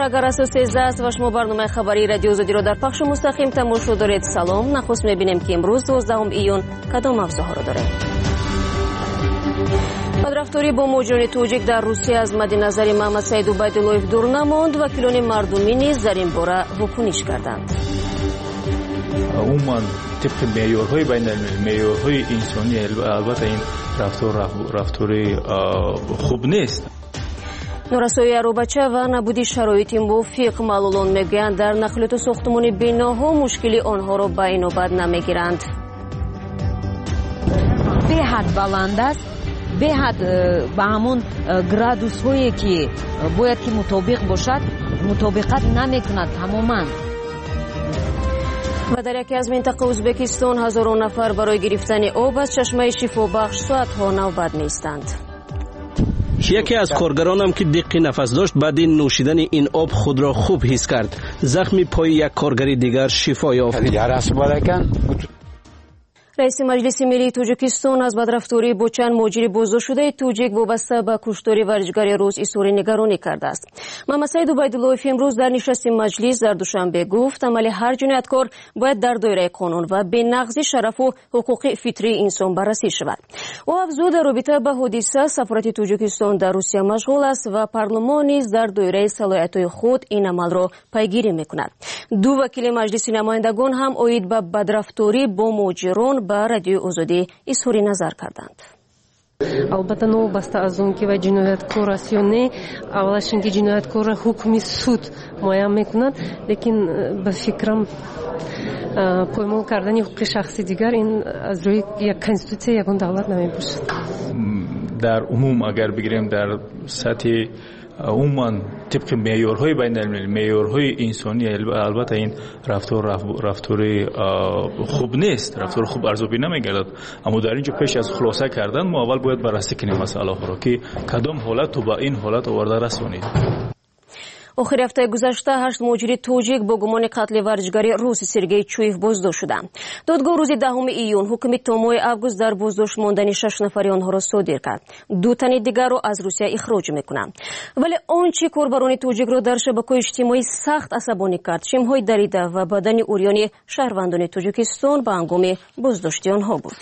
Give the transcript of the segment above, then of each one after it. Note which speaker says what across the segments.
Speaker 1: اگر اساس 13 است و شما برنامه خبری رادیو آزادی را در پخش مستقیم تماشا دارید. سلام. نخست می‌بینیم که امروز 12 ایون کدام موضوع‌ها را داریم. بدرفتاری با مهاجران توجیک در روسیه از مد نظر محمد سعید عبیداللهیف دور نماند. وکیلان مردمی نیز در این باره واکنش کردند.
Speaker 2: عموما طبق معیارهای بین‌المللی، معیارهای انسانی، البته این رفتار خوب نیست.
Speaker 1: نورسایی اروبچه و نبودی شرایط موافق معلولان میگویند در نقلیات ساختمانی بناها مشکلی آنها را به نوبت نمیگیرند.
Speaker 3: به حد بلند است، به حد به همون گرادوس هایی که باید که مطابق باشد مطابقت نمیکند تماما.
Speaker 1: و در یکی از منطقه ازبکستان هزاران نفر برای گرفتن آب از چشمه شفابخش ساعتها نوبت میستند.
Speaker 4: یکی از کارگرانم که دق نفس داشت بعد نوشیدن این آب خود را خوب حس کرد. زخم پای یک کارگر دیگر شفا یافت.
Speaker 1: رئیس مجلس ملی توجیکستان از بدرفتاری با چند مهاجر بازداشت شده توجیک وابسته به کشتار ورزشکار روس اظهار نگرانی کرده است. محمد سعید عبیداللهیف امروز در نشست مجلس در دوشنبه گفت عمل هر جنایتکار باید در دایره قانون و به نقض شرف و حقوق فطری انسان بررسی شود. او افزود در رابطه با حادثه سفارت توجیکستان در روسیه مشغول است و پارلمان نیز در دایره صلاحیت‌های خود این عمل را پیگیری می‌کند. دو وکیل مجلس نمایندگان هم اوید به بدرفتاری با مهاجران با رادیو آزادی اظهار نظر کردند.
Speaker 5: البته نو баста аз он ки ва ҷинояткор аст ё не, аввалаш ин ки ҷинояткорро ҳукми суд муайян мекунад, лекин ба фикрам поймол кардани ҳуқуқи шахси дигар ин аз рӯи як конститутсияи ягон давлат намебошад.
Speaker 2: در عموم اگر بگیریم در سطح عموما طبق معیارهای بین‌المللی، معیارهای انسانی، البته این رفتار خوب نیست، رفتار خوب ارزیابی نمی‌گردد. اما در اینجا پیش از خلاصه کردن ما اول باید بررسی کنیم مسئله را که کدام حالت و با این حالت آورده رسونید.
Speaker 1: آخر هفته گذشته 8 مهاجر توجیک با گمان قتل ورزشکار روس سرگئی چویف بازداشت شدند. دادگاه روز 10 ایون حکم تا ماه آگوست در بازداشت ماندن 6 نفری آنها را صادر کرد. 2 تن دیگر را از روسیه اخراج میکنند. ولی آنچه کاربران توجیک را در شبکه‌های اجتماعی سخت عصبانی کرد شم‌های دریده و بدن عریان شهروندان توجیکستان به هنگام بازداشت آنها بود.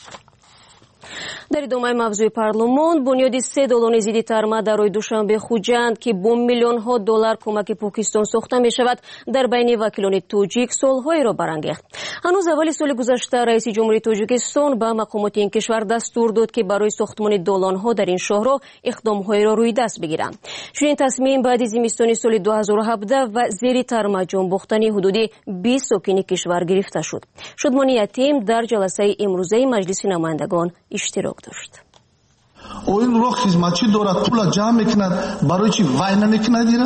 Speaker 1: در ادامه موضوع پارلمان بنیاد 3 دلار زیادتر مدارای دوشنبه خوجند که با میلیون‌ها دلار کمک پاکستان ساخته می شود در بین وکیلان توجیک سال‌های را برانگیخت. هنوز اول سال گذشته رئیس جمهوری توجیکستان به مقامات این کشور دستور داد که برای ساختمان دالان‌ها در این شهر اقدام‌های را روی دست بگیرند. چنین تصمیم بعد از زمستان سال 2017 و زیر ترمجان باختن حدودی 20 ساکن کشور گرفته شد. شادمانی یتیم در جلسه امروزه مجلس نمایندگان اشتراک داشت.
Speaker 6: این رو خدمتچی دارد پول جمع میکند برای چی وای نمیکند دیره؟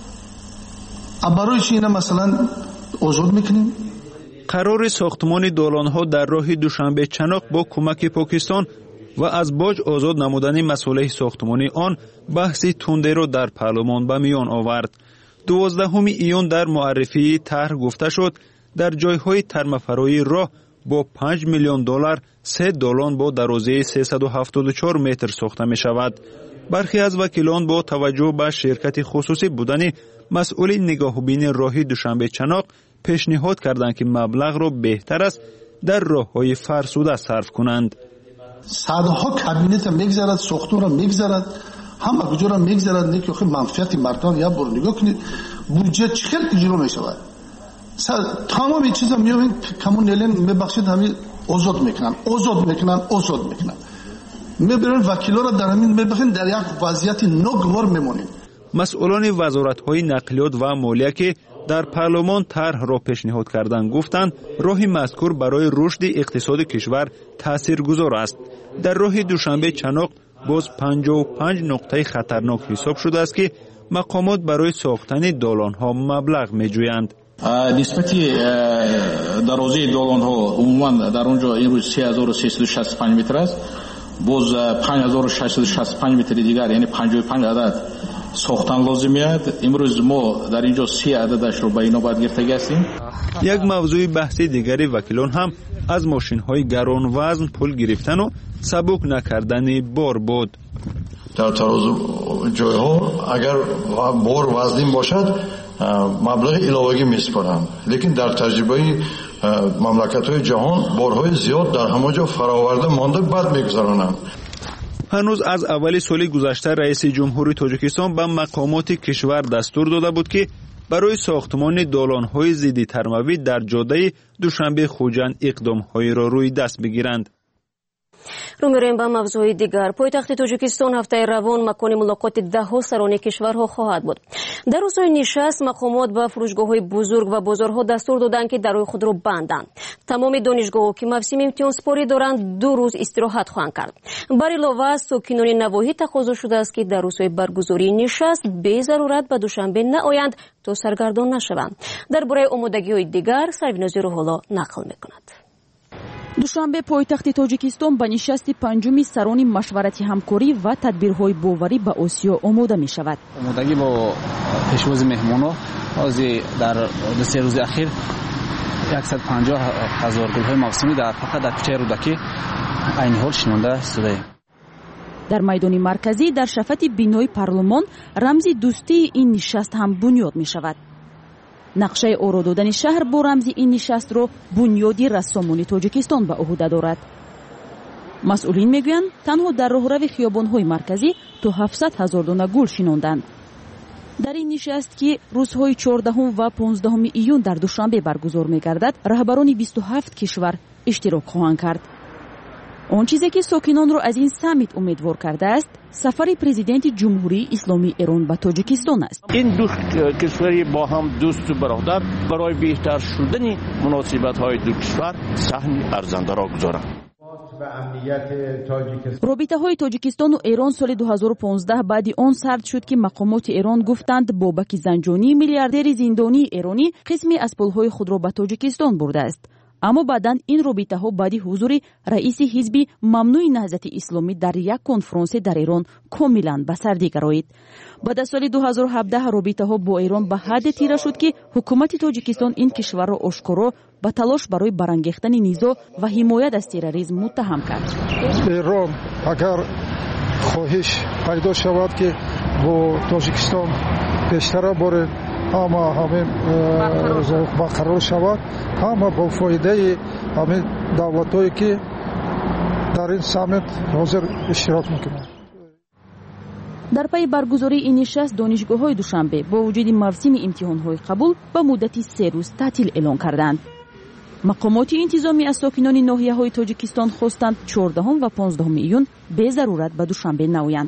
Speaker 6: برای چی اینا مثلا آزاد میکنیم؟
Speaker 7: قرار ساختمان دالان‌ها در راه دوشنبه چناق با کمک پاکستان و از باج آزاد نمودن مسئله ساختمانی آن بحثی تنده را در پارلمان به میان آورد. 12 ایون در معرفی طرح گفته شد در جایهای ترمه‌فرایی راه با 5 میلیون دلار 3 دالان با درازه 374 متر ساخته می شود. برخی از وکیلان با توجه به شرکت خصوصی بودن مسئول نگاهبین راهی دوشنبه چناق پیشنهاد کردند که مبلغ را بهتر است در راههای فرسوده صرف کنند.
Speaker 6: صدها کابینت میگذارد، ساختمان را میگذارد، همه کجا را میگذارد، نه که منفعت مردم یا بر نگاه کنید بودجه چقدر اجرا می شود. تمام چیزا میوین کمون نلین میبخشید همین آزاد میکنن میبرن وکیلا را در همین میبخین در یک وضعیت ناگوار میمونیم.
Speaker 7: مسئولان وزارت‌های نقلیات و مالیه که در پارلمان طرح را پیشنهاد کردند گفتند راه مذکور برای رشد اقتصاد کشور تاثیرگذار است. در راه دوشنبه چناق باز 55 نقطه خطرناک حساب شده است که مقامات برای ساختن دالان‌ها مبلغ میجویند.
Speaker 8: نسبتی درازه دالان ها عموما در اونجا امروز 3365 متر است. باز 5665 متر دیگر یعنی 55 عدد ساختن لازم است. امروز ما در اینجا 30 عددش رو به اینا باید گرفته هستیم.
Speaker 7: یک موضوع بحثی دیگری وکیلان هم از ماشین های گران وزن پول گرفتن و سبک نکردن بار بود.
Speaker 9: در تراز جایها اگر بار وزنین باشد مبلغ علاوه‌ای میسپارند، لیکن در تجربه مملکت‌های جهان بارهای زیاد در همه جا فراورده مانده بعد میگذرانند.
Speaker 7: هنوز از اول سال گذشته رئیس جمهوری تاجیکستان به مقامات کشور دستور داده بود که برای ساختمان دالان‌های ضد ترموی در جاده دوشنبه خوجند اقدام‌هایی را روی دست بگیرند.
Speaker 1: رو می‌رویم به موضوع دیگر. پایتخت تاجیکستان هفته روان مکان ملاقات ده‌ها سران کشورها خواهد بود. در روزهای نشست مقامات به فروشگاه‌های بزرگ و بازارها دستور دادند که درهای خود را بندند. تمام دانشگاه‌ها که موسم امتحان سپاری دارند 2 روز استراحت خواهند کرد. بر علاوه از ساکنان نواحی تقاضا شده است که در روزهای برگزاری نشست به ضرورت به دوشنبه نآیند تا سرگردان نشوند. درباره آمادگی‌های دیگر سرویناز روح‌الله نقل می‌کند.
Speaker 10: دوشنبه پایتخت تاجیکستان به نشست پنجم سران مشورتی همکاری و تدبیرهای باوری به آسیا آماده می شود.
Speaker 11: آمادگی با پیشواز مهمانان در 3 روز اخیر 150,000 گل‌های موسمی در فقط در کوچه رودکی این حال شنونده شده.
Speaker 10: در میدان مرکزی در شفت بینای پارلمان رمز دوستی این نشست هم بنیاد می شود. نقشه آرا دادن شهر با رمز این نشست را بنیادی رسامانی تاجیکستان به عهده دارد. مسئولین میگویند تنها در راهرو خیابان‌های مرکزی تا 700,000 دانه گل شناندند. در این نشست که روزهای 14 و 15 ایون در دوشنبه برگزار می‌گردد، رهبران 27 کشور اشتراک خواهند کرد. آن چیزی که ساکنان را از این سمیت امیدوار کرده است، سفر پرزیدنت جمهوری اسلامی ایران به تاجیکستان است.
Speaker 12: این دو کشوری با هم دوست و برادر برای بهتر شدن مناسبت‌های دو کشور سهم ارزنده را گذارند.
Speaker 10: رابطه‌های تاجیکستان و ایران سال 2015 بعد آن سرد شد که مقامات ایران گفتند بابک زنجانی میلیاردر زندانی ایرانی قسمی از پول‌های خود را به تاجیکستان برده است. اما بعداً این رابطه‌ها بعد حضور رئیس حزب ممنوع نهضت اسلامی در یک کنفرانس در ایران کاملاً به سر گرایید. بعد از سال 2017 رابطه‌ها با ایران به حد تیره شد که حکومت تاجیکستان این کشور را آشکارا به تلاش برای برانگیختن نزاع و حمایت از تروریسم متهم کرد.
Speaker 13: ایران اگر خواهش پیدا شود که با تاجیکستان بیشتر باره اما همین برقرار شود، اما با فایده همین دولت‌هایی که در این سمیت حاضر اشتراک میکنند.
Speaker 10: در پی برگزاری این نشست دانشگاه‌های دوشنبه با وجود موسم امتحان‌های قبول به مدت 3 روز تعطیل اعلان کردند. مقامات انتظامی از ساکنان ناحیه‌های تاجیکستان خواستند 14 و 15 ایون به ضرورت به دوشنبه نآیند.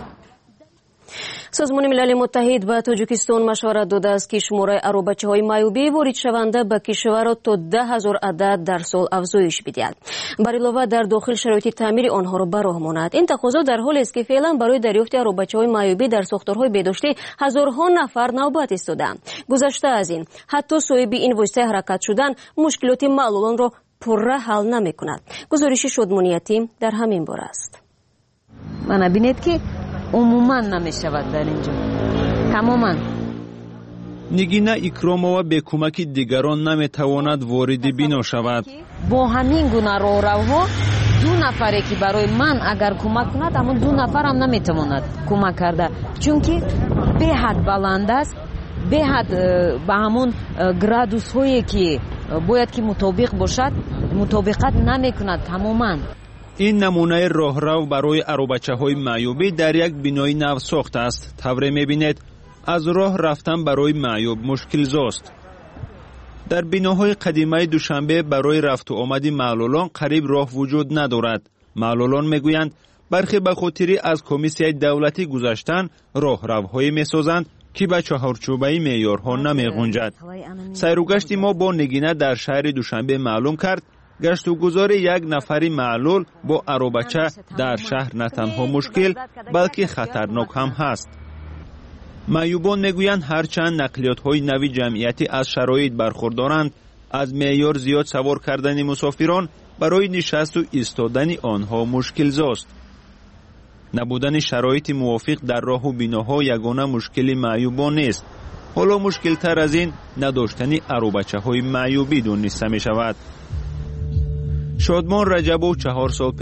Speaker 1: سازمان ملل متحد به تاجیکستان مشورت داده است که شماره اروبچه‌های معیوبی وارد شونده به کشور تا 10,000 عدد در سال افزایش بدهد. بر علاوه در داخل شرایط تعمیر آنها را به راه ماند. این تقاضا در حالی است که فعلا برای دریافت اروبچه‌های معیوبی در ساختارهای بهداشتی هزارها نفر نوبت ایستادند. گذشته از این حتی صاحب این واسطه حرکت شدن مشکلات معلولان را پرره حل نمی‌کند. گزارش شادمانیتی در همین باره است.
Speaker 3: من ببینید که عموما نمیشود در اینجا تماما.
Speaker 7: نگینه اکرامова به کمک دیگران نمیتواند وارد بنا شود.
Speaker 3: با همین گونه راهروها 2 نفری که برای من اگر کمک کند اما 2 نفر هم نمیتواند کمک کرده، چون که به حد بلند است، به حد به همون گرادوس هایی که باید که مطابق باشد مطابقت نمیکند تماما.
Speaker 7: این نمونه راهرو برای اروبچه‌های معیوبی در یک بینای نو ساخته است. طوری می‌بینید از راه رفتن برای معیوب مشکل زاست. در بیناهای قدیمی دوشنبه برای رفت و آمد معلولان قریب راه وجود ندارد. معلولان میگویند برخی به خاطر از کمیسیون دولتی گذشتن راهروهایی میسازند که به چهارچوبه معیارها نمی‌گنجد. سیر و گشت ما با نگینه در شهر دوشنبه معلوم کرد گشت و گذار یک نفری معلول با اروبچه در شهر نه تنها مشکل بلکه خطرناک هم هست. معیوبان میگویند هرچند نقلیات‌های نوی جمعیتی از شرایط برخوردارند، از معیار زیاد سوار کردن مسافران برای نشست و ایستادن آنها مشکل زاست. نبودن شرایط موافق در راه و بیناها یگانه مشکل معیوبان نیست. حالا مشکل تر از این نداشتن اروبچه‌های معیوبی دانسته می شود. شادمان رجبو 4 سال پیش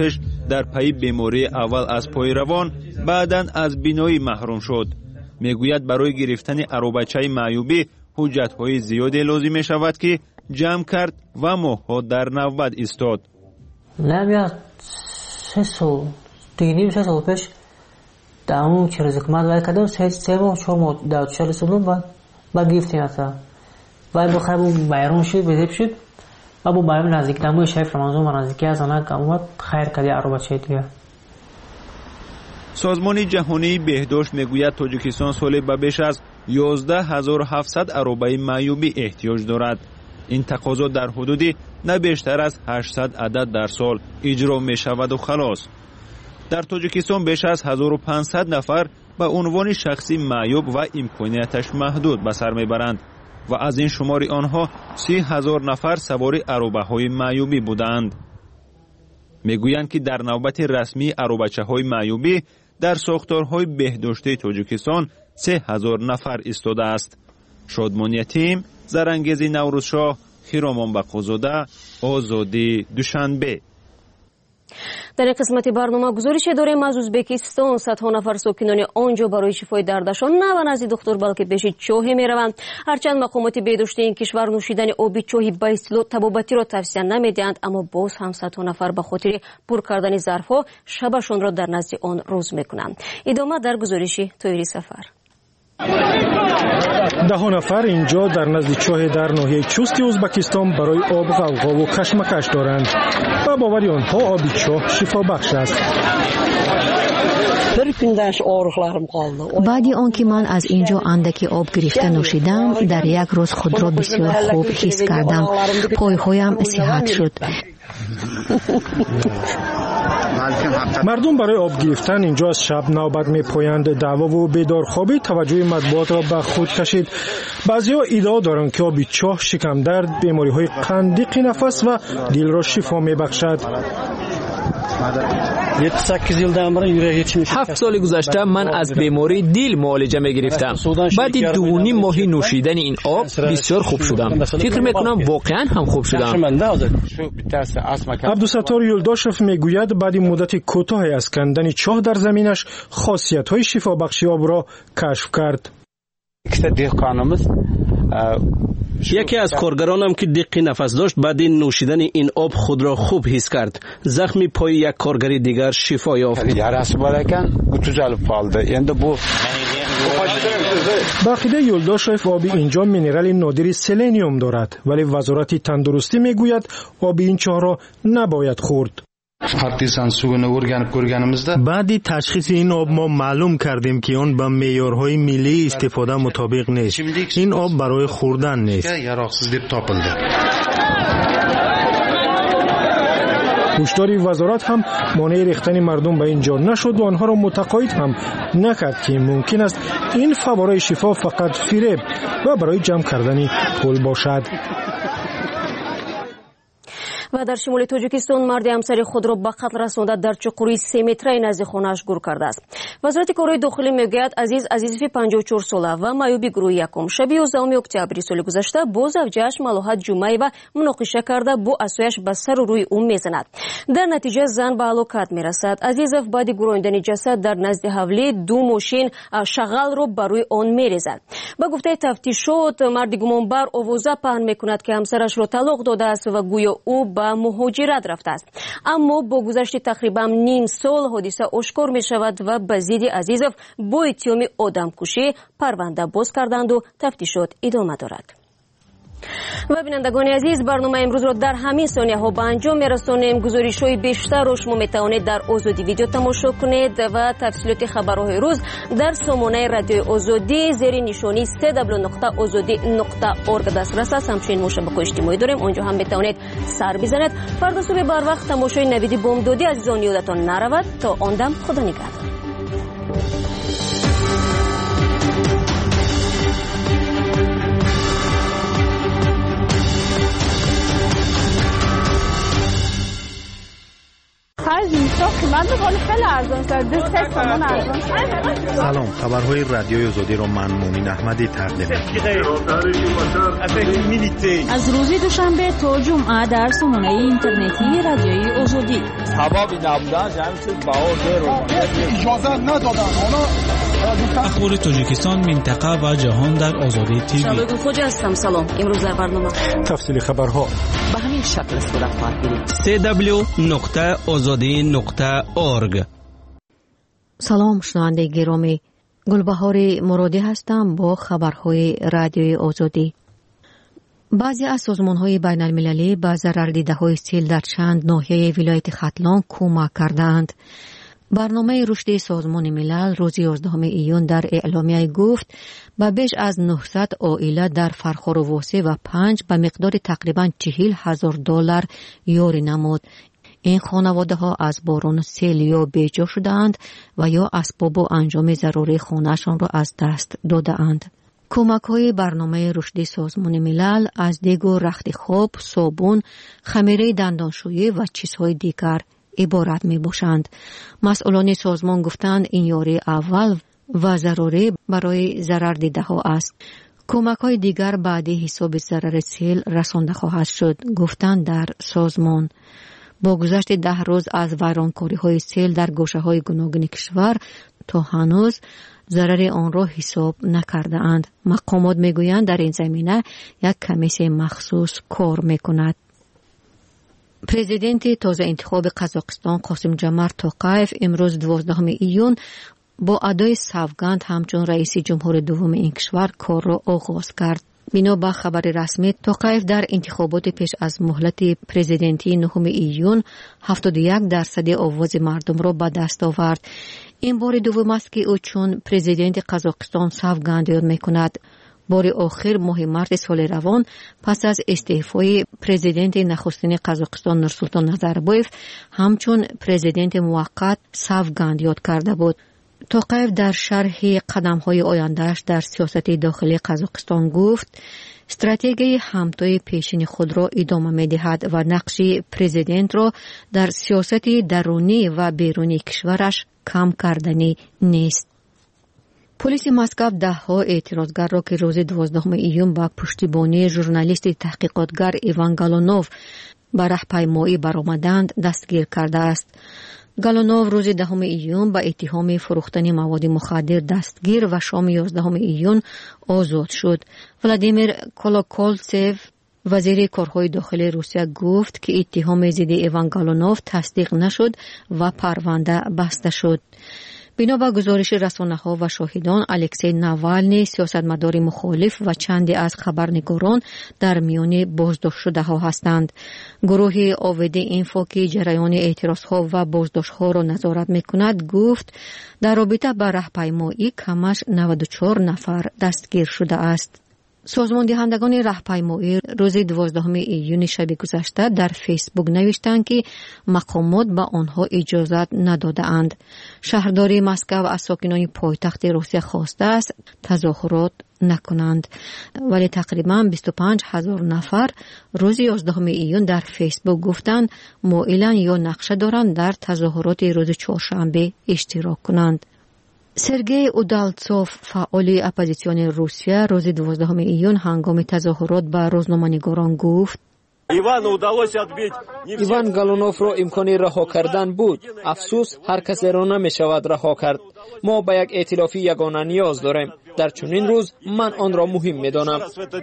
Speaker 7: در پی بیماری اول از پای روان بعداً از بینایی محروم شد. میگوید برای گرفتن عروبچه معیوبی حجت‌های زیادی لازم می شود که جمع کرد و ماه‌ها در نوبت ایستاد.
Speaker 14: نمیاد 3 سال پیش در اون چه روز کمد وای کردم 3 ماه 4 ماه در چه رسوندم با گرفتیم اصلا وای بخیر بود بیرون شد بزرگ شد و با بیرون نزدیک نموی شیف رمضان نزدیکی از آنها کمومد خیر کردی عروبچه دیگه.
Speaker 7: سازمان جهانی بهداشت میگوید تاجیکستان سالی به بیش از 11700 عروبه معیوبی احتیاج دارد. این تقاضا در حدود نه بیشتر از 800 عدد در سال اجرا می شود و خلاص. در تاجیکستان بیش از 1500 نفر به عنوان شخصی معیوب و امکانیتش محدود به سر میبرند و از این شمار آنها 30,000 نفر سوار عروبه های معیوبی بودند. میگویند که در نوبت رسمی عروبچه های معیوبی در ساختارهای بهداشتی تاجیکستان 3000 نفر ایستاده است. شادمان یتیم، زرانگیزی نوروزشاه، خیرامان بقوزاده، آزادی دوشنبه.
Speaker 1: در این قسمت برنامه گزارش داریم از ازبکستان. صدها نفر ساکنان آنجا برای شفای دردشان نه و نزد دکتر بلکه پیش چاهی میروند. هرچند مقامات بهداشتی این کشور نوشیدن آب چاهی با اصطلاح طبابتی را توصیه نمیدهند، اما باز هم صدها نفر به خاطر پر کردن ظرفها شبشان را در نزد آن روز میکنند. ادامه در گزارش طاهری سفر.
Speaker 15: 10 نفر اینجا در نزد چاه در ناحیه چوست ازبکستان برای آب غوغا و کشمکش دارند و باور آنها آب چاه شفا بخش است.
Speaker 16: بعد آنکه من از اینجا اندکی آب گرفته نوشیدم، در یک روز خود را بسیار خوب حس کردم. پایهایم صحت شد.
Speaker 15: مردم برای آب گرفتن اینجا از شب نوبت می‌پایند. دعوا و بیدارخوابی توجه مطبوعات را به خود کشید. بعضی‌ها ادعا دارند که آب چاه شکم درد، بیماری‌های قند، ضیق نفس و دل را شفا می‌بخشد.
Speaker 17: 7 سال گذشته من از بیماری دل معالجه می گرفتم. بعد 2.5 ماه نوشیدن این آب بسیار خوب شدم. فکر میکنم واقعا هم خوب شدم.
Speaker 15: عبدالستار یولداشف میگوید بعد مدت کوتاهی از کندن چاه در زمینش خاصیت‌های شفا بخش آب را کشف کرد.
Speaker 4: یکی از کارگرانم که دق نفس داشت بعد نوشیدن این آب خود را خوب حس کرد. زخم پای یک کارگر دیگر شفا یافت.
Speaker 15: با عقیده یولداشف آب اینجا مینرال نادری سلنیوم دارد، ولی وزارت تندرستی میگوید آب این چاه را نباید خورد.
Speaker 18: بعد تشخیص این آب ما معلوم کردیم که آن با معیارهای ملی استفاده مطابق نیست. این آب برای خوردن نیست.
Speaker 15: هشدار وزارت هم مانع ریختن مردم به اینجا نشد و آنها را متقاعد هم نکرد که ممکن است این فواره شفا فقط فریب و برای جمع کردن پول باشد.
Speaker 1: و در شمال تاجیکستان مرد همسر خود را به قتل رسانده در چقوری 3 متری نزد خانه‌اش گور کرده است. وزارت کارهای داخلی میگوید عزیزیف 54 ساله و معیوبی گروه یکم شب 11 اکتبر سال گذشته با زوجه‌اش ملاحت جمعیوا مناقشه کرده با عصایش به سر و روی او میزند. در نتیجه زن به هلاکت میرسد. عزیزیف بعد گرویدن جسد در نزد حولی 2 ماشین شغال را بر روی آن میریزد. با گفته تفتیشات مرد گمانبر آوازه پهن میکند که همسرش را طلاق داده است و گویا او به مهاجرت رفته است. اما با گذشت تقریبا نیم سال حادثه آشکار می شود و به ضد عزیزیف با اتهام آدمکشی پرونده باز کردند و تفتیشات ادامه دارد. و بینندگان عزیز، برنامه امروز را در همین ثانیه ها به انجام میرسانیم. گزارش های بیشتر را شما میتوانید در آزادی ویدیو تماشا کنید و تفصیلات خبرهای روز در سامانه رادیو آزادی زیر نشانی www.azadi.org دسترس است. همچنین ما شبکه اجتماعی داریم، آنجا هم میتوانید سر بزنید. فردا صبح بر وقت تماشای نوید بامدادی عزیزان یادتان نرود. تا آن دم خدا نگهدار.
Speaker 19: خرج مردم حالا خیلی ارزان شد 3 تومن ارزان شد.
Speaker 18: سلام، خبرهای رادیوی آزادی را من مومین احمدی تقدیم می‌کنم.
Speaker 10: از روز دوشنبه تا جمعه در سامانه اینترنتی رادیوی آزادی.
Speaker 20: اجازه ندادن
Speaker 21: اخبار تاجیکستان، منطقه و جهان در آزادی تیوی.
Speaker 1: شالوی خوج هستم. سلام. امروز در برنامه
Speaker 15: تفصیل خبرها
Speaker 1: به همین شکل صورت خواهد گرفت.
Speaker 4: www.azadi.org.
Speaker 16: سلام شنونده گرامی، گلبهار مرادی هستم با خبرهای رادیوی آزادی. بعضی از سازمان‌های بین‌المللی به ضرردیده‌های سیل در چند ناحیه ولایت ختلان کمک کردند. برنامه رشد سازمان ملل روز 11 ایون در اعلامیه گفت به بیش از 900 عائله در فرخار و واسه و 5 به مقدار تقریباً $40,000 یاری نمود. این خانواده ها از باران سیل یا بیجا شدند و یا اسباب و انجام ضروری خانه‌شان را از دست دادند. کمک های برنامه رشد سازمان ملل از دیگ و رخت خواب، صابون، خمیره دندانشویی و چیزهای دیگر عبارت می باشند. مسئولان سازمان گفتند این یاری اول و ضروری برای ضرر دیده ها است. کمک های دیگر بعدی حساب ضرر سیل رسانده خواهد شد، گفتند در سازمان. با گذشت 10 روز از ویرانکاری های سیل در گوشه های گوناگون کشور تا هنوز ضرر آن را حساب نکرده اند. مقامات می گویند در این زمینه یک کمیسیون مخصوص کار می کند. پرزیدنت تازه انتخاب قزاقستان قاسم جمال توقایف امروز 12 ایون با ادای سوگند همچون رئیس جمهور دوم این کشور کار را آغاز کرد. بنا به خبر رسمی توقایف در انتخابات پیش از مهلت پرزیدنتی 9 ایون 71% آواز مردم را به دست آورد. این بار دوم است که او چون پرزیدنت قزاقستان سوگند یاد می‌کند. بار آخر ماه مارس سال روان پس از استعفای پرزیدنت نخستین قزاقستان نورسولطان نظربایف همچون پرزیدنت موقت سوگند یاد کرده بود. توقایف در شرح قدم‌های آینده‌اش در سیاست داخلی قزاقستان گفت استراتژی همتای پیشین خود را ادامه می‌دهد و نقش پرزیدنت را در سیاست درونی و بیرونی کشورش کم کردنی نیست. پلیس مسکو 10 اعتراضگر را که روز 12 ایون با پشتیبانی ژورنالیست تحقیقاتگر ایوان گالونوف به راهپیمایی برآمدند دستگیر کرده است. گالونوف روز 10 ایون با اتهام فروختن مواد مخدر دستگیر و شام 11 ایون آزاد شد. ولادیمیر کولوکولتسف وزیر کارهای داخلی روسیه گفت که اتهام ضد ایوان گالونوف تصدیق نشد و پرونده بسته شد. بنا به گزارش رسانه‌ها و شاهدان، الکسی ناوالنی سیاستمدار مخالف و چندی از خبرنگاران در میان بازداشت شده ها هستند. گروه آویدی اینفو که جریان اعتراضها و بازداشت‌ها را نظارت می‌کند گفت در رابطه با راهپیمایی کمش 94 نفر دستگیر شده است. سازمان دهندگان راهپیمایی روز 12 ایون شب گذشته در فیسبوک نوشتند که مقامات به آنها اجازت نداده‌اند. شهرداری مسکو از ساکنان پایتخت روسیه خواسته است تظاهرات نکنند، ولی تقریباً 25,000 نفر روز 11 ایون در فیسبوک گفتند مایلند یا نقشه دارند در تظاهرات روز چهارشنبه اشتراک کنند. سرگئی اودالتسوف فعال اپوزیسیون روسیه روز 12 ایون هنگام تظاهرات به روزنامه‌نگاران گفت
Speaker 17: ایوان گالونوف را امکان رها کردن بود. افسوس هر کسی را نمی شود رها کرد. ما به یک ائتلاف یگانه نیاز داریم. در چنین روز من آن را مهم می دانم.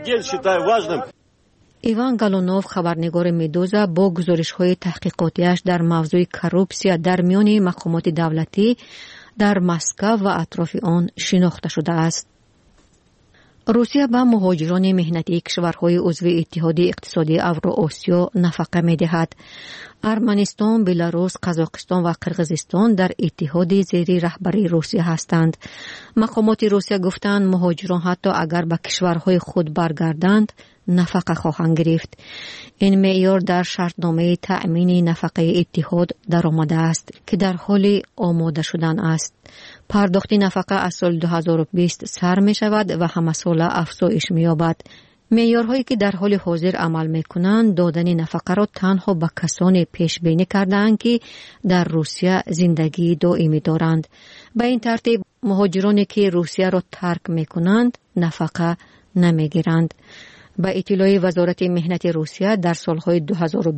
Speaker 16: ایوان گالونوف خبرنگار مدوزا با گزارش‌های تحقیقاتیش در موضوع کروپسیا در میان مقامات دولتی در مسکو و اطراف آن شناخته شده است. روسیه به مهاجران مهنتی کشورهای عضو اتحاد اقتصادی اوراسیا نفقه می‌دهد. ارمنستان، بلاروس، قزاقستان و قرقیزستان در اتحاد زیر رهبری روسیه هستند. مقامات روسیه گفتند مهاجران حتی اگر به کشورهای خود برگردند نفقه خواهند گرفت. این معیار در شرطنامه تأمین نفقه اتحاد در آمده است که در حال آماده شدن است. پرداخت نفقه از سال 2020 سر می شود و همه ساله افزایش می یابد. معیارهایی که در حال حاضر عمل میکنند دادن نفقه را تنها به کسانی پیش بینی کردند که در روسیه زندگی دائمی دارند. به این ترتیب مهاجرانی که روسیه را ترک میکنند نفقه نمیگیرند. به اطلاع وزارت مهنت روسیه در سالهای 2020-2021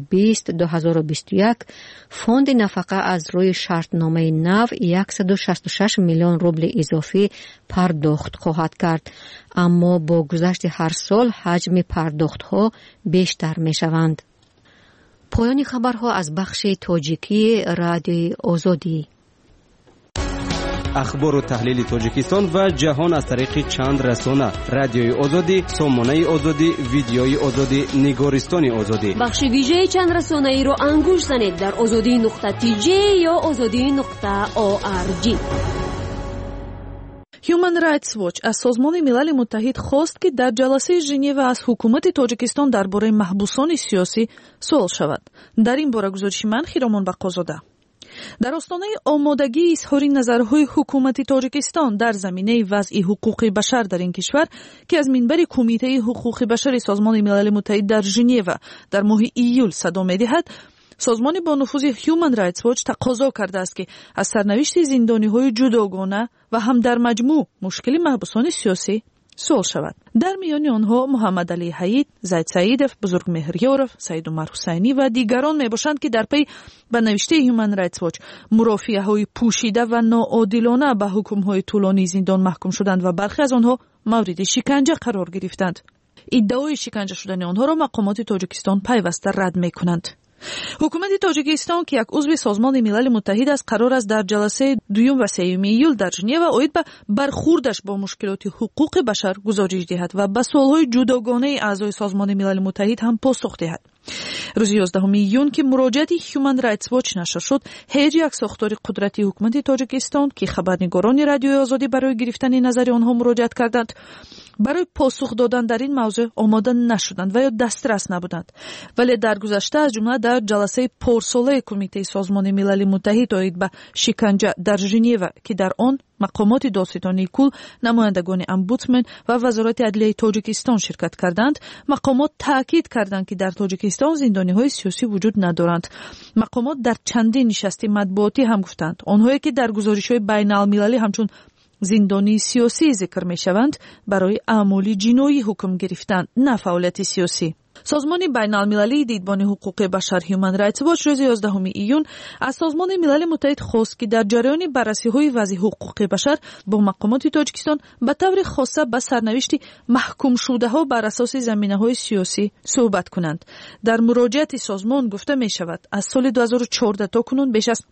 Speaker 16: فوند نفقه از روی شرطنامه نو 166 میلیون روبل اضافی پرداخت خواهد کرد، اما با گذشت هر سال حجم پرداخت ها بیشتر می شوند. پایان خبرها از بخش تاجیکی رادیوی آزادی.
Speaker 5: اخبار و تحلیل تاجیکستان و جهان از طریق چند رسانه: رادیوی آزادی، سامانه آزادی، ویدیوی آزادی، نگارستان آزادی.
Speaker 1: بخش ویژه چند رسانه ای رو انگوش زنید در azadi.tj یا azadi.org.
Speaker 22: Human Rights Watch از سازمان ملل متحد خواست که در جلسه ژنو از حکومت تاجیکستان درباره محبوسان سیاسی سوال شود. در این باره گزارش من خیرامان بقازاده. در آستانه آمادگی اظهار نظرهای حکومت تاجیکستان در زمینه وضع حقوق بشر در این کشور که از منبر کمیته حقوق بشر سازمان ملل متحد در ژنو در ماه ایول صدا می‌دهد، سازمان با نفوذ Human Rights Watch تقاضا کرده است که از سرنوشت زندانی‌های جداگانه و هم در مجموع مشکل محبوسان سیاسی سوال شود. در میان آنها محمد علی حید، زید سعیدов، بزرگ مهریارov، سعید عمر حسینی و دیگران میباشند که در پی به نوشته Human Rights Watch مرافعه‌های پوشیده و ناعادلانه به حکم‌های طولانی زندان محکوم شدند و برخی از آنها مورد شکنجه قرار گرفتند. ادعای شکنجه شدن آنها را مقامات تاجیکستان پیوسته رد میکنند. حکومت تاجیکستان که یک عضو سازمان ملل متحد است قرار است در جلسه 2 و 3 ایول در ژنو اید به برخوردش با مشکلات حقوق بشر گزارش دهد و به سوالهای جداگانه اعضای سازمان ملل متحد هم پاسخ دهد. روز 11 ایون که مراجعه Human Rights Watch نشر شد، هیچ یک ساختار قدرتی حکومت تاجیکستان که خبرنگاران رادیوی آزادی برای گرفتن نظر آنها مراجعت کردند برای پاسخ دادن در این موضوع آماده نشدند و یا دسترس نبودند. ولی در گذشته از جمله در جلسه پارساله کمیته سازمان ملل متحد اید به شکنجه در ژنو که در آن مقامات دادستانی کل، نمایندگان امبودسمن و وزارت عدلیه تاجیکستان شرکت کردند، مقامات تاکید کردند که در تاجیکستان زندانی‌های سیاسی وجود ندارند. مقامات در چندین نشست مطبوعاتی هم گفتند آنهایی که در گزارش‌های بین‌المللی همچون زندانی سیاسی ذکر می‌شوند برای اعمال جنایی حکم گرفتند، نه فعالیت سیاسی. سازمان بین‌المللی دیدبان حقوق بشر Human Rights Watch روز 11 ایون از سازمان ملل متحد خواست که در جریان بررسی‌های وضع حقوق بشر با مقامات تاجیکستان به طور خاصه به سرنوشت محکوم شده‌ها بر اساس زمینه‌های سیاسی صحبت کنند. در مراجعه سازمان گفته می‌شود از سال 2014 تا کنون بیش از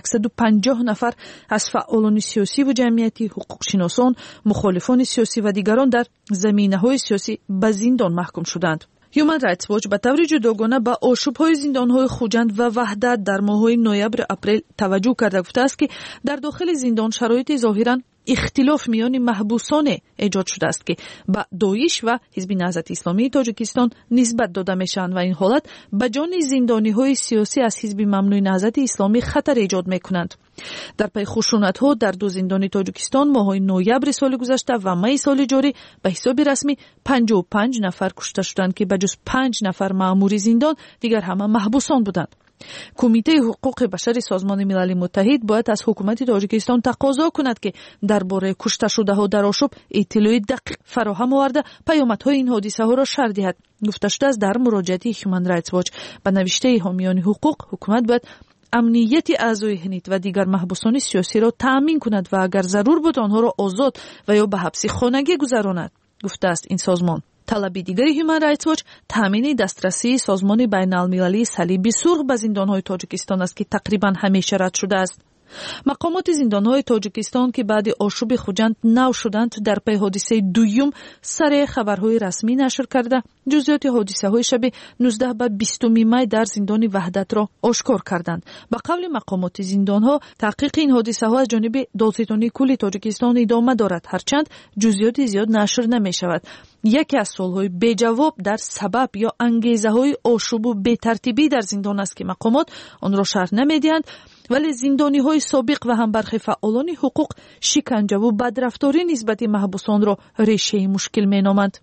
Speaker 22: 150 نفر از فعالان سیاسی و جمعیتی، حقوق شناسان، مخالفان سیاسی و دیگران در زمینه‌های سیاسی به زندان محکوم شدند. Human Rights Watch به طور جداگانه به آشوب‌های زندان‌های خوجند و وحدت در ماه‌های نوامبر اپریل توجه کرده گفته است که در داخل زندان شرایط ظاهراً اختلاف میان محبوسان ایجاد شده است که با داعش و حزب نهضت اسلامی تاجیکستان نسبت داده میشن و این حالت به جان زندانی‌های سیاسی از حزب ممنوع نهضت اسلامی خطر ایجاد میکنند. در پی خشونت‌ها در 2 زندان تاجیکستان ماه‌های نوامبر سال گذشته و می سال جاری به حساب رسمی 55 نفر کشته شدند که بجز 5 نفر مأمور زندان دیگر همه محبوسان بودند. کمیته حقوق بشر سازمان ملل متحد باید از حکومت تاجیکستان تقاضا کند که درباره کشته شده‌ها در آشوب اطلاع دقیق فراهم آورده پیامدهای این حادثه‌ها را شرح دهد. گفته شده است در مراجعه Human Rights Watch به نوشته حامیان حقوق، حکومت باید امنیت اعضای هنیت و دیگر محبوسان سیاسی را تأمین کند و اگر ضرور بود آنها را آزاد و یا به حبس خانگی گذراند. گفته است این سازمان. طلب دیگر Human Rights Watch تامین دسترسی سازمان بین‌المللی صلیب سرخ به زندان‌های تاجیکستان است که تقریباً همیشه رد شده است. مقامات زندان‌های تاجیکستان که بعد آشوب خوجند نو شدند در پی حادثه دوم سر خبرهای رسمی نشر کرده جزئیات حادثه‌های شب 19 به 20 می در زندان وحدت را آشکار کردند. به قول مقامات زندان‌ها تحقیق این حادثه‌ها از جانب دادستانی کل تاجیکستان ادامه دارد، هرچند جزئیات زیاد نشر نمی‌شود. یکی از سوال‌های بی‌جواب در سبب یا انگیزه‌های آشوب و بی‌ترتیبی در زندان است که مقامات آن را شرح نمی‌دهند، ولی زندانی‌های سابق و هم برخی فعالان حقوق شکنجه و بدرفتاری نسبت محبوسان را ریشه مشکل می‌نامند.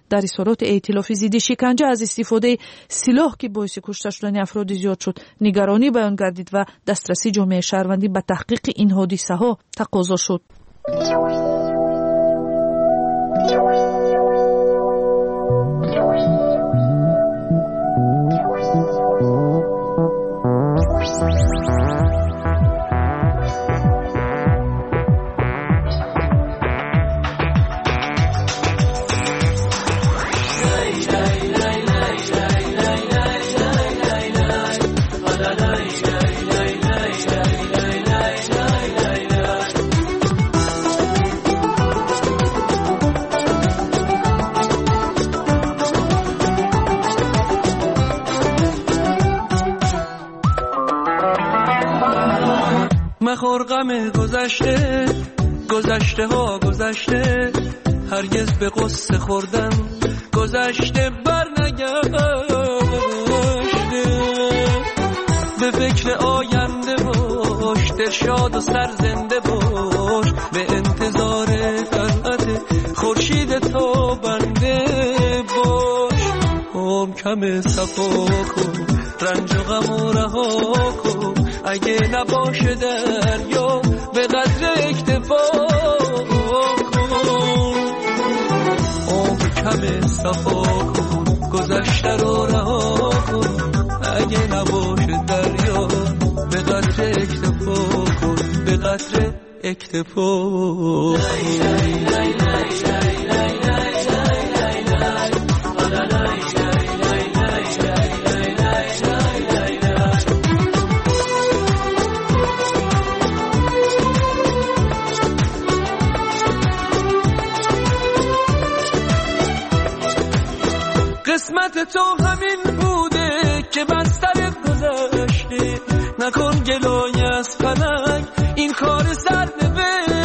Speaker 22: در اظهارات ائتلاف ضد شکنجه از استفاده سلاح که باعث کشته شدن افراد زیاد شد نگرانی بیان گردید و دسترسی جامعه شهروندی به تحقیق این حادثه ها تقاضا شد.
Speaker 2: مخور غم گذشته، گذشته ها گذشته، هرگز به قصه خوردن گذشته بر نگشته. به فکر آینده باش، دل شاد و سرزنده باش، به انتظار طلعت خورشید تابنده باش. عمر کم صفا کن، رنج و غم و رها کن، اگه نباشه دریا به قدر اکتفا کن. عمر کم صفا کن، گذشته رو رها کن، اگه نباشه دریا به قدر اکتفا کن، به قدر اکتفا کن. قسمت تو همین بوده که بستر گذشته، نکن گلای از فلک این کار سرنوشته.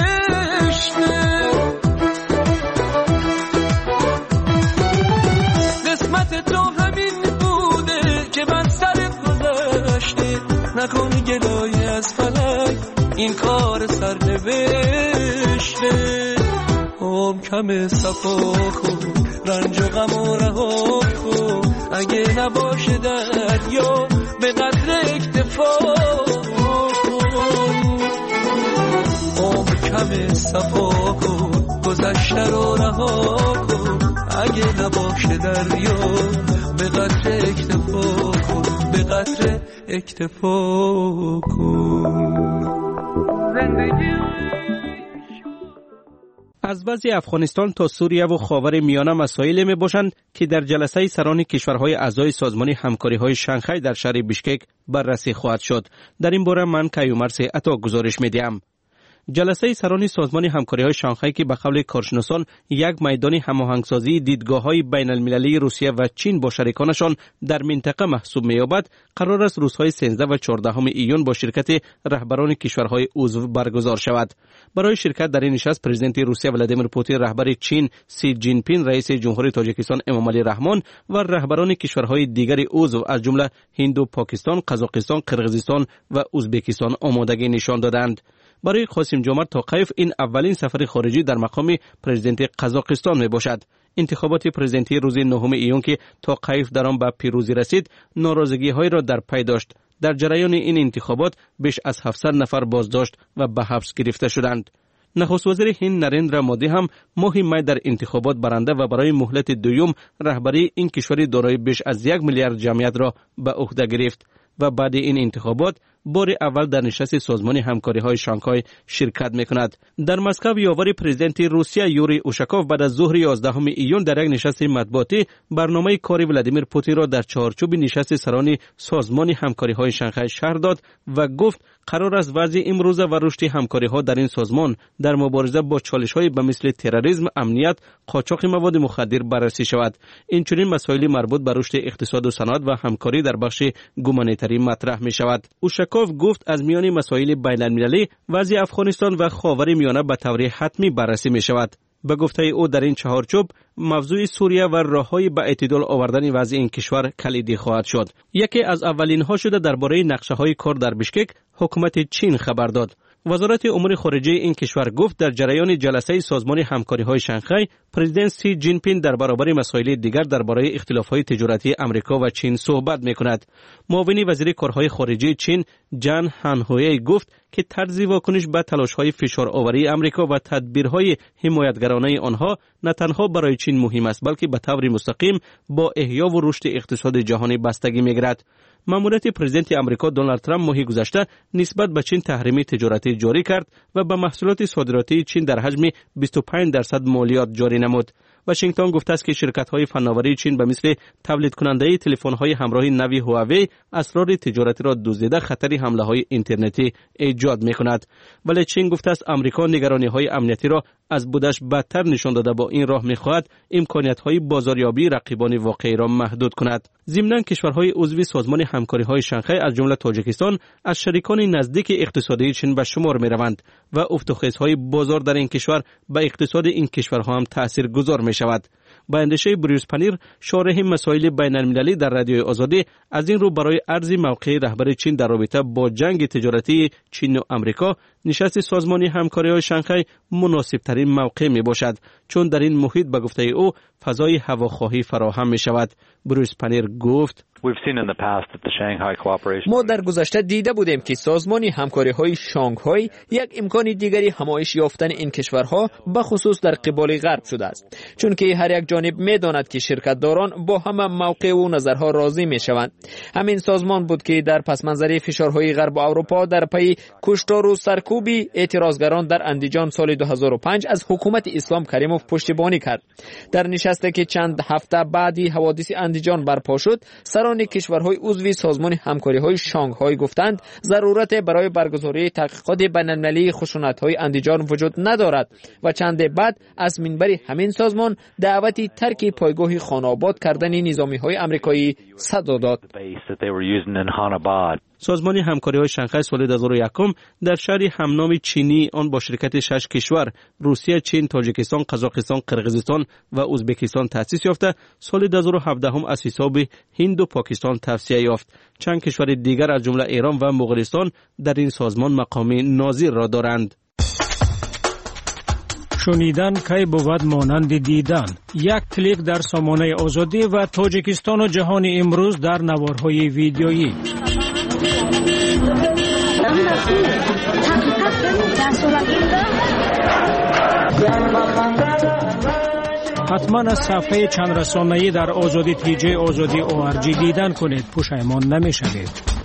Speaker 2: قسمت تو همین بوده که بستر گذشته، نکن گلای از فلک این کار سرنوشته. عمر کم صفا کن، رنج و غم و رها کن، اگه نباشه دریا به قدر اکتفا کن. عمر کم صفا کن، گذشته رو رها کن، اگه نباشه دریا به قدر اکتفا کن، به قدر اکتفا کن. زندگی
Speaker 4: از وضع افغانستان تا سوریه و خاور میانه مسائلی می باشند که در جلسه سران کشورهای اعضای سازمان همکاری‌های شانگهای در شهر بیشکک بررسی خواهد شد. در این باره من کیومرث عطا گزارش می‌دهم. جلسه سران سازمان همکاری‌های شانگهای که به قول کارشناسان یک میدان هماهنگسازی دیدگاه‌های بین‌المللی روسیه و چین با شریکانشان در منطقه محسوب می‌یابد، قرار است روزهای 13 و 14 ایون با شرکت رهبران کشورهای عضو برگزار شود. برای شرکت در این نشست پرزیدنت روسیه ولادیمیر پوتین، رهبر چین سی جین پین، رئیس جمهوری تاجیکستان امامعلی رحمان و رهبران کشورهای دیگر عضو از جمله هند و پاکستان، قزاقستان، قرقیزستان و ازبکستان آمادگی نشان دادند. برای قاسم جمعت توقیف این اولین سفر خارجی در مقام پرزیدنت قزاقستان می باشد. انتخابات پرزیدنتی روز 9 ایون که توقیف در آن به پیروزی رسید، ناراضگی‌های را در پی داشت. در جریان این انتخابات بیش از 700 نفر بازداشت و به حبس گرفته شدند. نخست وزیر هند نریندرا مودی هم ماه می در انتخابات برنده و برای مهلت دوم رهبری این کشور دارای بیش از 1 میلیارد جمعیت را به عهده گرفت و بعد این انتخابات بار اول در نشست سازمان همکاری‌های شانگهای شرکت می‌کند. در مسکو یاور پرزیدنت روسیه یوری اوشاکوف بعد از ظهر 11 ایون در یک نشست مطبوعاتی برنامه کار ولادیمیر پوتین را در چارچوب نشست سران سازمان همکاری‌های شانگهای شرح داد و گفت قرار است وضع امروزه و رشد همکاری‌ها در این سازمان در مبارزه با چالش‌های به مثل تروریسم، امنیت، قاچاق مواد مخدر بررسی شود. این چنین مسائلی مربوط به رشد اقتصاد و صنعت و همکاری در بخش گومانیتری مطرح می‌شود. اوشاکوف گفت از میان مسائل بین‌المللی وضع افغانستان و خاور میانه به طور حتمی بررسی می‌شود. به گفته او در این چهارچوب موضوع سوریه و راه‌های به اعتدال آوردن وضع این کشور کلیدی خواهد شد. یکی از اولین‌ها شده درباره نقشه‌های کار در بیشکک حکومت چین خبر داد. وزارت امور خارجه این کشور گفت در جریان جلسه سازمان همکاری‌های شانگهای پرزیدنت سی جین پینگ در برابر مسائل دیگر درباره اختلاف‌های تجارتی آمریکا و چین صحبت می‌کند. معاون وزیر کارهای خارجه چین جان هانهوی گفت که طرز واکنش به تلاش‌های فشارآوری آمریکا و تدبیرهای حمایتگرانه آنها نه تنها برای چین مهم است بلکه به طور مستقیم با احیا و رشد اقتصاد جهانی بستگی می‌گیرد. ماموریت پرزیدنت آمریکا دونالد ترامپ ماه گذشته نسبت به چین تحریم تجارتی جاری کرد و به محصولات صادراتی چین در حجم 25% مالیات جاری نمود. واشنگتن گفته است که شرکت‌های فناوری چین به مثل تولید کننده تلفن‌های همراه نوی هواوی اسرار تجارتی را دزدیده خطر حمله‌های اینترنتی ایجاد می‌کند. ولی چین گفته است آمریکا نگرانی‌های امنیتی را از بودش بدتر نشان داده با این راه می‌خواهد امکانات‌های بازاریابی رقیبان واقعی را محدود کند. ضمناً کشورهای عضو سازمان همکاری‌های شانگهای از جمله تاجیکستان از شریکان نزدیک اقتصادی چین به شمار می‌روند و افتخاص‌های بازار در این کشور به اقتصاد این کشورها هم تاثیرگذار می‌شود. با اندیشه بروس پنیر شارح مسائل بین‌المللی در رادیوی آزادی از این رو برای عرض موقع رهبر چین در رابطه با جنگ تجارتی چین و آمریکا نشست سازمان همکاری‌های شانگهای مناسب‌ترین موقع میباشد چون در این محیط به گفته او فضای هواخواهی فراهم می‌شود. بروس پنیر گفت
Speaker 17: ما در گذشته دیده بودیم که سازمان همکاری‌های شانگهای یک امکان دیگری همایش یافتن این کشورها به خصوص در قبال غرب شده است چون که هر یک جانب می‌داند که شرکت‌داران با همه موقع و نظرها راضی می‌شوند. همین سازمان بود که در پس منظر فشارهای غرب و اروپا در پی کشتار و سرکوب اعتراضگران در اندیجان سال 2005 از حکومت اسلام کریموف پشتیبانی کرد. در نشستی که چند هفته بعدی حوادث اندیجان برپا شد، سران کشورهای عضو سازمان همکاری‌های شانگهای گفتند ضرورت برای برگزاری تحقیقات بین‌المللی خشونت‌های اندیجان وجود ندارد و چند بعد از منبر همین سازمان دعوتی ترک پایگاه خان‌آباد کردن نظامی‌های آمریکایی صدا داد.
Speaker 4: سازمان همکاری‌های شانگهای سال 2001 در شهر همنام چینی آن با شرکت 6 کشور روسیه، چین، تاجیکستان، قزاقستان، قرقیزستان و ازبکستان تأسیس یافته سال 2017 هم از حساب هند و پاکستان توسعه یافت. چند کشور دیگر از جمله ایران و مغولستان در این سازمان مقام ناظر را دارند.
Speaker 15: شنیدن کی بود مانند دیدن. یک کلیک در سامانه آزادی و تاجیکستان و جهان امروز در نوارهای ویدیویی. حتما از صفحه چند رسانه‌ای در آزادی تیجی آزادی ORG دیدن کنید، پشیمان نمی‌شوید.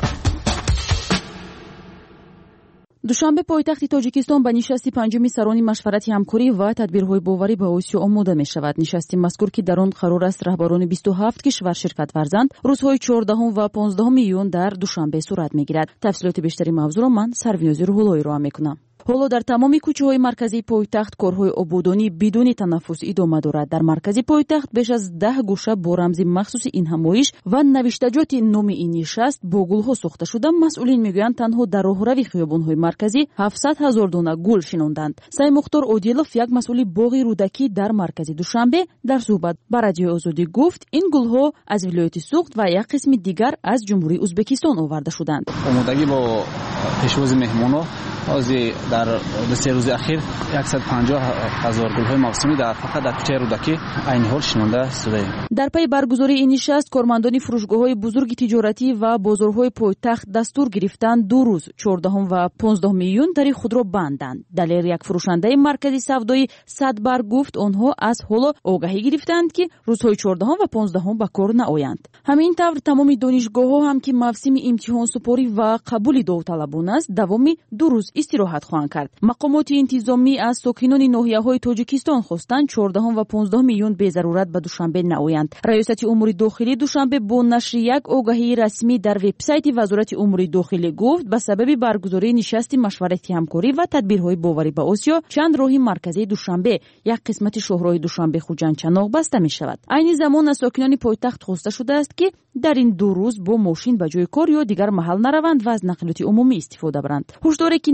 Speaker 10: دوشنبه پایتخت تاجیکستان به نشست پنجم سران مشورت همکاری و تدبیرهای باوری به آسیا آماده می شود. نشست مذکور که در آن قرار است رهبران 27 کشور شرکت ورزند، روزهای 14 و 15 ایون در دوشنبه صورت می گیرد. تفصیلات بیشتری موضوع را من سرویازی روح‌اللهی را می کنم. حالا در تمام کوچه‌های مرکزی پایتخت کارهای آبادانی بدون تنفس ادامه دارد. در مرکزی پایتخت بیش از 10 گوشه با رمز مخصوص این همایش و نوشتجات نام این نشست با گل‌ها ساخته شده. مسئولین میگویند تنها در راهروی خیابان‌های مرکزی 700,000 دانه گل شناندند. سعی مختار اودیلوف، یک مسئول باغ رودکی در مرکزی دوشنبه، در صحبت با رادیوی آزادی گفت این گل‌ها از ولایت سوخت و یک قسم دیگر از جمهوری ازبکستان آورده شدند.
Speaker 11: آمادگی با پیشواز مهمانان از در 3 روز اخیر 150,000 گل‌های موسمی در فقط در کوچه رودکی عین حال شنونده شده.
Speaker 10: در پی برگزاری این نشست کارمندان فروشگاه‌های بزرگ تجارتی و بازارهای پایتخت دستور گرفتند 2 روز 14 و 15 میلیون در خود را بندند. دلیل یک فروشنده مرکزی سودایی صدبر گفت آنها از حالا آگاهی گرفتند که روزهای 14 و 15 به کار نآیند. همین طور تمام دانشگاه‌ها هم که موسم امتحان سپاری و قبول داوطلبان است دوام 2 روز استراحت خواهند کرد. مقامات انتظامی از ساکنان ناحیه‌های تاجیکستان خواستند 14 و 15 میلیون به ضرورت به دوشنبه نآیند. ریاست امور داخلی دوشنبه با نشر یک آگاهی رسمی در وبسایت وزارت امور داخلی گفت به سبب برگزاری نشست مشورتی همکاری و تدبیرهای باوری به آسیا چند راه مرکزی دوشنبه یک قسمت شهرهای دوشنبه خوجندچناق بسته می شود. عین زمان از ساکنان پایتخت خواسته شده است که در این 2 روز با ماشین به جای کار یا دیگر محل نروند و از نقلیات عمومی استفاده برند. هشداری که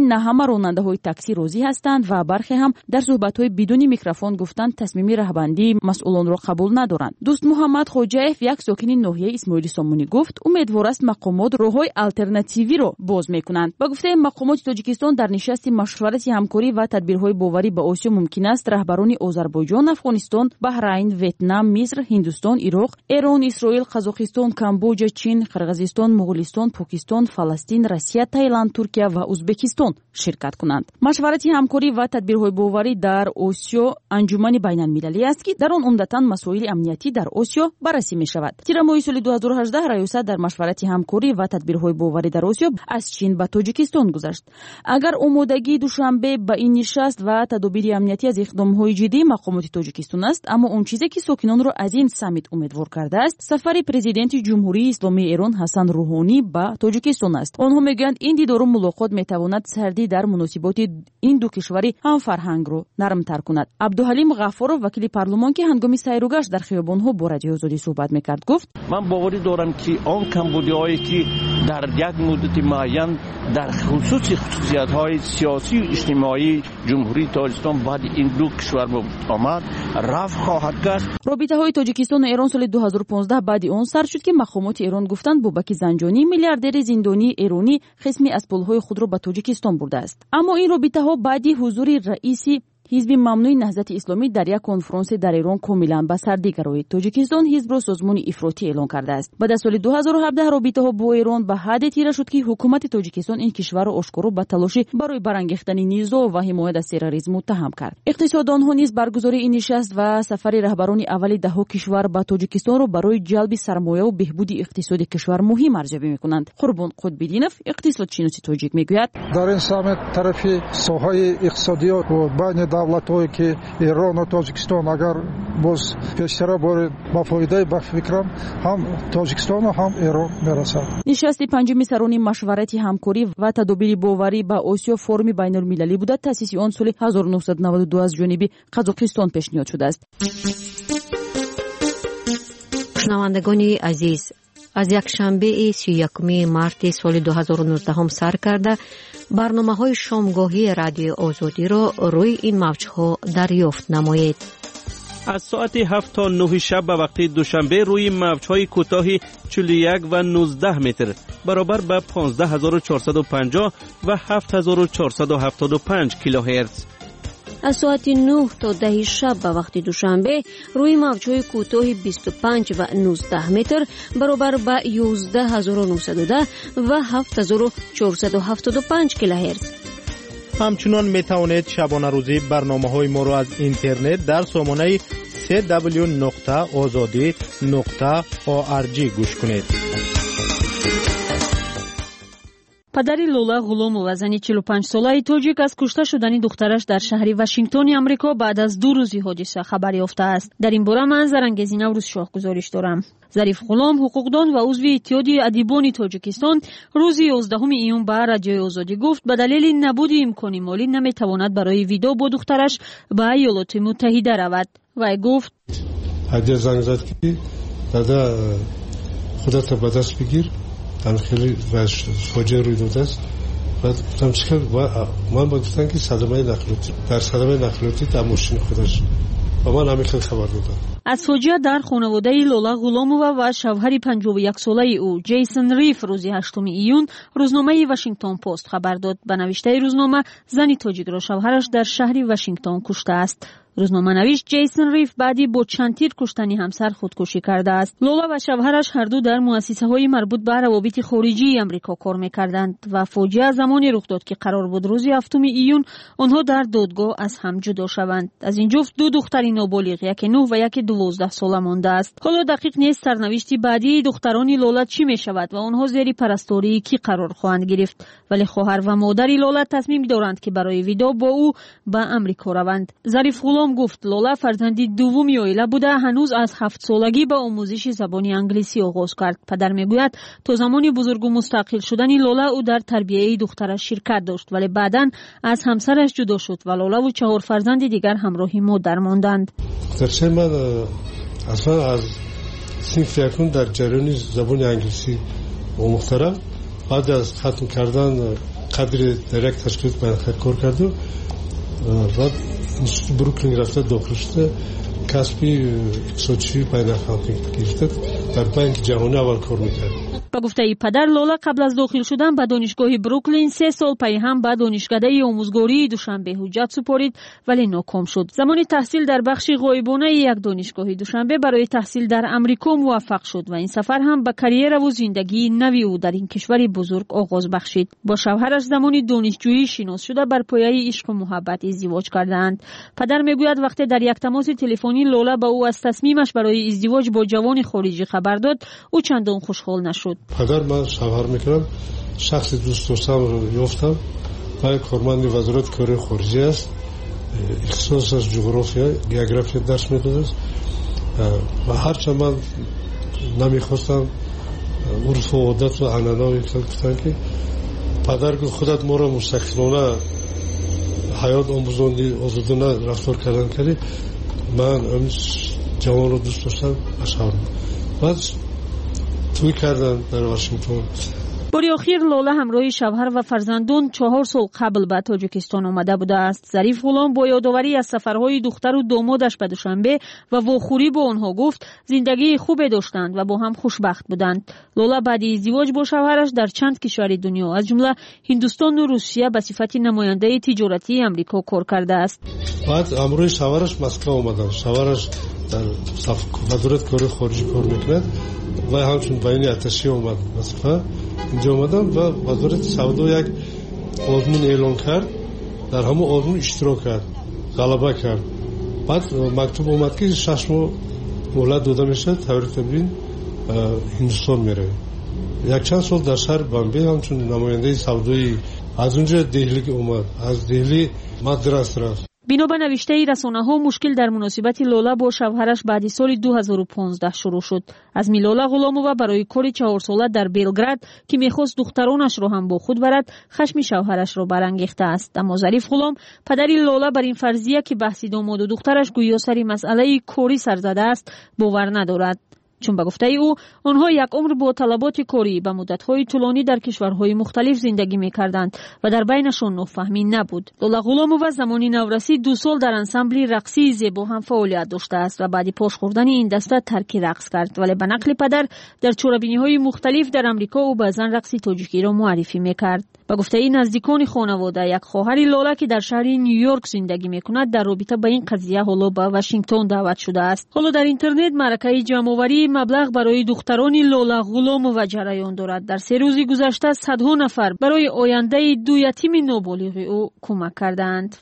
Speaker 10: نه همه راننده‌های تاکسی راضی هستند و برخی هم در صحبت‌های بدون میکروفون گفتند تصمیم رهبندی مسئولان را قبول ندارند. دوست محمد خوجاєв یک ساکن ناحیه اسماعیل سامونی گفت امیدوار است مقامات راه‌های آلترناتیوی را باز می‌کنند. با گفته مقامات تاجیکستان در نشست مشورت همکاری و تدبیرهای باوری با آسیا ممکن است رهبران آذربایجان، افغانستان، بحرین، ویتنام، مصر، هندوستان، عراق، ایران، اسرائیل، قزاقستان، کامبوجا، چین، قرغیزستان، مغولستان، پاکستان، فلسطین، روسیه، تایلند، ترکیه و ازبکستان شرکت کنند. مشورت همکاری و تدبیرهای باوری در آسیا انجمن بین‌المللی است که در آن عمدتاً مسائل امنیتی در آسیا بررسی می‌شود. تیر ماه سال 2018 ریاست در مشورت همکاری و تدبیرهای باوری در آسیا از چین به تاجیکستان گذشت. اگر آمادگی دوشنبه به این نشست و تدابیر امنیتی از اقدام‌های جدی مقامات تاجیکستان است، اما اون چیزی که ساکنان را از این سمیت امیدوار کرده است سفر پرزیدنت جمهوری اسلامی ایران حسن روحانی به تاجیکستان است. آنها میگویند این دیدار و ملاقات میتواند سردی در مناسبات این دو کشور هم فرهنگ را نرمتر کند. عبدالحلیم غفارов وکیل پارلمان که هنگام سیر و گشت در خیابان‌ها با رادیو آزادی صحبت میکرد گفت
Speaker 12: من باوری دارم که آن کمبودیایی که در یک مدت معین در خصوصیت‌های سیاسی و اجتماعی جمهوری تاجیکستان بعد این دو کشور آمد رفع خواهد گشت.
Speaker 10: رابطه‌های تاجیکستان و ایران سال 2015 بعد آن سر شد که مقامات ایران گفتند بابک زنجانی میلیاردر زندانی ایرانی قسمی از پول‌های خود را به تاجیکستان برده است. اما این رابطه‌ها بعد حضور رئیس حزب ممنوع نهضت اسلامی در یک کنفرانس در ایران کاملا به سردی گرایید. تاجیکستان حزب را سازمان افراطی اعلام کرده است. بعد از سال 2017 رابطه‌ها با ایران به حد تیره شد که حکومت تاجیکستان این کشور را آشکارا به تلاش برای برانگیختن نیزه و حمایت از تروریسم متهم کرد. اقتصاددانها نیز برگزاری این نشست و سفر رهبران اول دهها کشور به تاجیکستان را برای جلب سرمایه و بهبود اقتصاد کشور مهم ارزیابی می‌کنند. قربان قطب‌الدینов اقتصادشناس تاجیک میگوید
Speaker 13: در این سمیت طرفی ساحه اقتصادیات و بین دولت‌هایی که ایران و تاجیکستان اگر باز پیشتر بار با فایده به فکرم هم تاجیکستان و هم ایران میرسد.
Speaker 10: نشست پنجم سران مشورت همکاری و تدابیر باوری با آسیا فرم بین‌المللی بوده. تأسیس آن سال 1992 از جانب قزاقستان پیشنهاد شده است.
Speaker 16: شنوندگان عزیز، از یک شنبه 31 مارت سال 2019 سر کرده برنامه‌های شامگاهی رادیو آزادی را روی این موج‌ها دریافت نمایید.
Speaker 4: از ساعت 7 تا 9 شب به وقت دوشنبه روی موج‌های کوتاه 41 و 19 متر برابر به 15450 و 7475 کیلوهرتز.
Speaker 1: از ساعت 9 تا 10 شب به وقت دوشنبه روی موج‌های کوتاه 25 و 19 متر برابر به 11910 و 7475 کیلوهرتز.
Speaker 18: همچنان میتوانید شبانه روزی برنامه‌های ما را از اینترنت در سامانه www.azadi.org گوش کنید.
Speaker 22: падари Лола Ғуломова зани 45 солаи тоҷик аз кушта шудани духтараш дар шаҳри Вашингтони Амрико баъд аз 2 рӯзи ҳодиса хабар ёфтааст. дар ин бора ман Зарангези Наврӯз Шоҳ гузориш дорам. Зариф Ғулом ҳуқуқдон ва узви иттиҳоди адибони Тоҷикистон рӯзи 11 июн ба Радиои Озодӣ гуфт ба далели набуди имкони молӣ наметавонад барои видео бо духтараш ба Айёлоти Муттаҳида равад. вай гуфт
Speaker 6: ҳадия занг зад ки дада худата ба даст бигир там хеле фоҷиа рӯй додааст. баъд гуфтам чӣ кард? ман ба гуфтам ки садамаи нақлиётӣ дар садамаи нақлиётӣ дар мошини худаш ба ман ҳамин хел хабар доданд.
Speaker 22: аз фоҷиа дар хонаводаи Лола Ғуломова ва шавҳари 51-солаи ӯ Ҷейсон Риф рӯзи 8 июн рӯзномаи Вашингтон Пост хабар дод. ба навиштаи рӯзнома зани тоҷикро шавҳараш дар шаҳри Вашингтон куштааст. рӯзнома навишт Ҷейсон Риф баъди бо чандтир куштани ҳамсар худкушӣ кардааст. Лола ва шавҳараш ҳарду дар муассисаҳои марбут ба равобити хориҷии Амрико кор мекарданд ва фоҷиа замоне рух дод ки қарор буд рӯзи 7 июн онҳо дар додгоҳ аз ҳам ҷудо шаванд. аз ин ҷуфт 2 духтари ноболиғ, яке 9 ва яке 12 сола мондааст. ҳоло дақиқ нест сарнавишти баъдии духтарони Лола чӣ мешавад ва онҳо зери парастории кӣ қарор хоҳанд гирифт. вале хоҳар ва модари Лола тасмим доранд ки барои видео бо ӯ ба Амрико раванд. Зариф Ғулом гуфт Лола фарзанди дуввуми оила буда ҳанӯз аз 7-солагӣ ба омӯзиши забони англисӣ оғоз кард. падар мегӯяд то замони бузургу мустақил шудани Лола ӯ дар тарбияи духтараш ширкат дошт, вале баъдан аз ҳамсараш ҷудо шуд ва Лолаву 4 фарзанди дигар ҳамроҳи модар монданд.
Speaker 6: духтарчаи ман аслан аз синфи якум дар ҷараёни забони англисӣ омӯхтарам. баъд аз хатм кардан قدر در یک تشکیلات بین‌المللی کار کرد و اینستیتوت بروکلین رفته داخل شده کسبی اقتصادی بین‌المللی گرفته در بانک جهانی اول کار میکرد.
Speaker 8: با گفته پدر، لاله قبل از داخل شدن به دانشگاه بروکلین 3 سال پی هم به دانشکده آموزگاری دوشنبه حجت سپارید ولی ناکام شد. زمان تحصیل در بخش غایبانه یک دانشگاه دوشنبه برای تحصیل در امریکا موفق شد و این سفر هم به کریر و زندگی نوی او در این کشور بزرگ آغاز بخشید. با شوهرش زمان دانشجویی شناس شده بر پایه عشق و محبت ازدواج کردند. پدر میگوید وقتی در یک تماس تلفنی لاله به او از تصمیمش برای ازدواج با جوان خارجی خبر داد، او چندان خوشحال نشد.
Speaker 6: پدر من شوهر میکنم، شخص دوست داشتم رو یافتم و کارمند وزارت کار خارجی است، اختصاصش جغرافیا گیوگرافیا درس میداده و هرچند من نمیخواستم عرف و عادت و عنعنه و گفتن که پدر گفت خودت ما رو مستقلانه حیات آموزاندی آزادانه رفتار کردن کردی، من این جوان رو دوست داشتم اشعار بعد توی کردن در واشنگتن.
Speaker 8: باری آخر لاله همراه شوهر و فرزندان 4 سال قبل به تاجیکستان آمده بوده است. ظریف غلام با یادآوری از سفرهای دختر و دامادش به دوشنبه و واخوری با آنها گفت زندگی خوبی داشتند و با هم خوشبخت بودند. لاله بعد ازدواج با شوهرش در چند کشور دنیا از جمله هندوستان و روسیه به صفت نماینده تجارتی امریکا کار کرده است.
Speaker 6: بعد همراه شوهرش مسکو آمدند. شوهرش در وزارت کار خارجی کار میکرد و همچون بین اتشی اومد وظیفه اینجا اومدم و وزارت سودا یک آزمون اعلان کرد، در همون آزمون اشتراک کرد، غلبه کرد. بعد مکتوب اومد که 6 ماه مهلت داده میشه تبریک بین هندوستان میره. یک چند سال در شهر بامبی همچون نماینده سودایی از اونجا دهلی اومد، از دهلی مدرس رفت.
Speaker 8: بنا به نوشته رسانه‌ها مشکل در مناسبت لاله با شوهرش بعد سال 2015 شروع شد. از لاله غلامووا برای کار 4 ساله در بلگراد که می‌خواست دخترانش را هم با خود برد، خشم شوهرش را برانگیخته است. اما ظریف غلام پدر لاله بر این فرضیه که بحث داماد و دخترش گویا سری مسئله کاری سر زده است باور ندارد. چون به گفته او آنها یک عمر با طلبات کاری به مدت‌های طولانی در کشورهای مختلف زندگی می‌کردند و در بینشان نفهمی نبود. لاله غلامووا زمانی نورسی 2 سال در انسامبل رقصی زیبا هم فعالیت داشته است و بعد پاش خوردن این دسته ترک رقص کرد، ولی به نقل پدر در چوربینی‌های مختلف در آمریکا او بعضن رقص تاجیکی را معرفی می‌کرد. به گفته این نزدیکان خانواده یک خواهر لاله که در شهر نیویورک زندگی می‌کند در رابطه با این قضیه حالا به واشنگتن دعوت شده است. حالا در اینترنت معرکه جمع‌آوری مبلغ برای دختران لاله غلامووا جریان دارد. در 3 روز گذشته صدها نفر برای آینده 2 یتیم نابالغ او کمک کردند.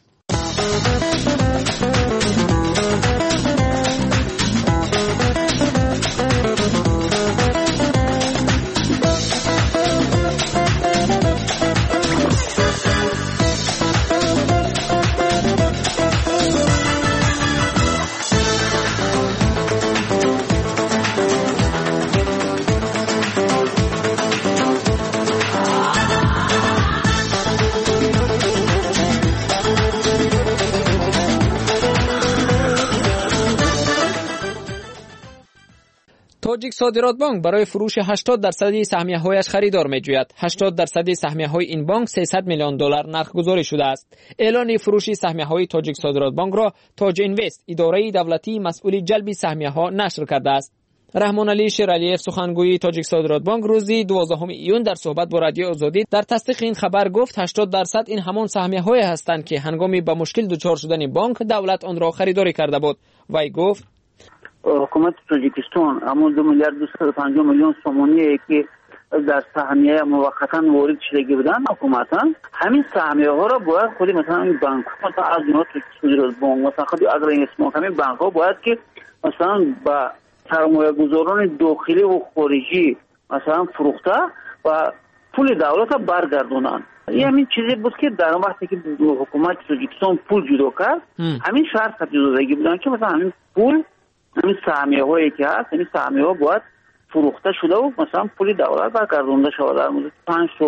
Speaker 17: تاجیک صادرات بانک برای فروش 80% سهمیه‌هایش خریدار می‌جوید. 80% سهمیه‌های این بانک $300 میلیون نرخ‌گذاری شده است. اعلان فروش سهمیه‌های تاجیک صادرات بانک را تاج اینوست، اداره دولتی مسئول جلب سهمیه‌ها نشر کرده است. رحمان علی شیرعلیف سخنگوی تاجیک صادرات بانک روز 12 ایون در صحبت با رادیو آزادی در تصدیق این خبر گفت 80% این همان سهمیه‌های هستند که هنگامی به مشکل دچار شدن بانک دولت آن را خریداری کرده بود. وی گفت
Speaker 9: حکومت تاجیکستان همون 2 میلیارد 250 میلیون سومونی که در سهمیه موقتا وارد شده بودن حکومتا، همین سهمیه ها را باید خود مثلا این بانک مثلا از اونها صادرات بانک مثلا خود اگر این اسم همین بانک ها باید که مثلا با سرمایه گذاران داخلی و خارجی مثلا فروخته و پول دولت را برگردونن. این همین چیزی بود که در وقتی که حکومت تاجیکستان پول جدا کرد همین شرط جداگی بودن که مثلا همین پول همین سهمیه هایی که هست همین سهمیه ها باید فروخته شده و مثلا پول دولت برگردونده شده در مدت 5 سال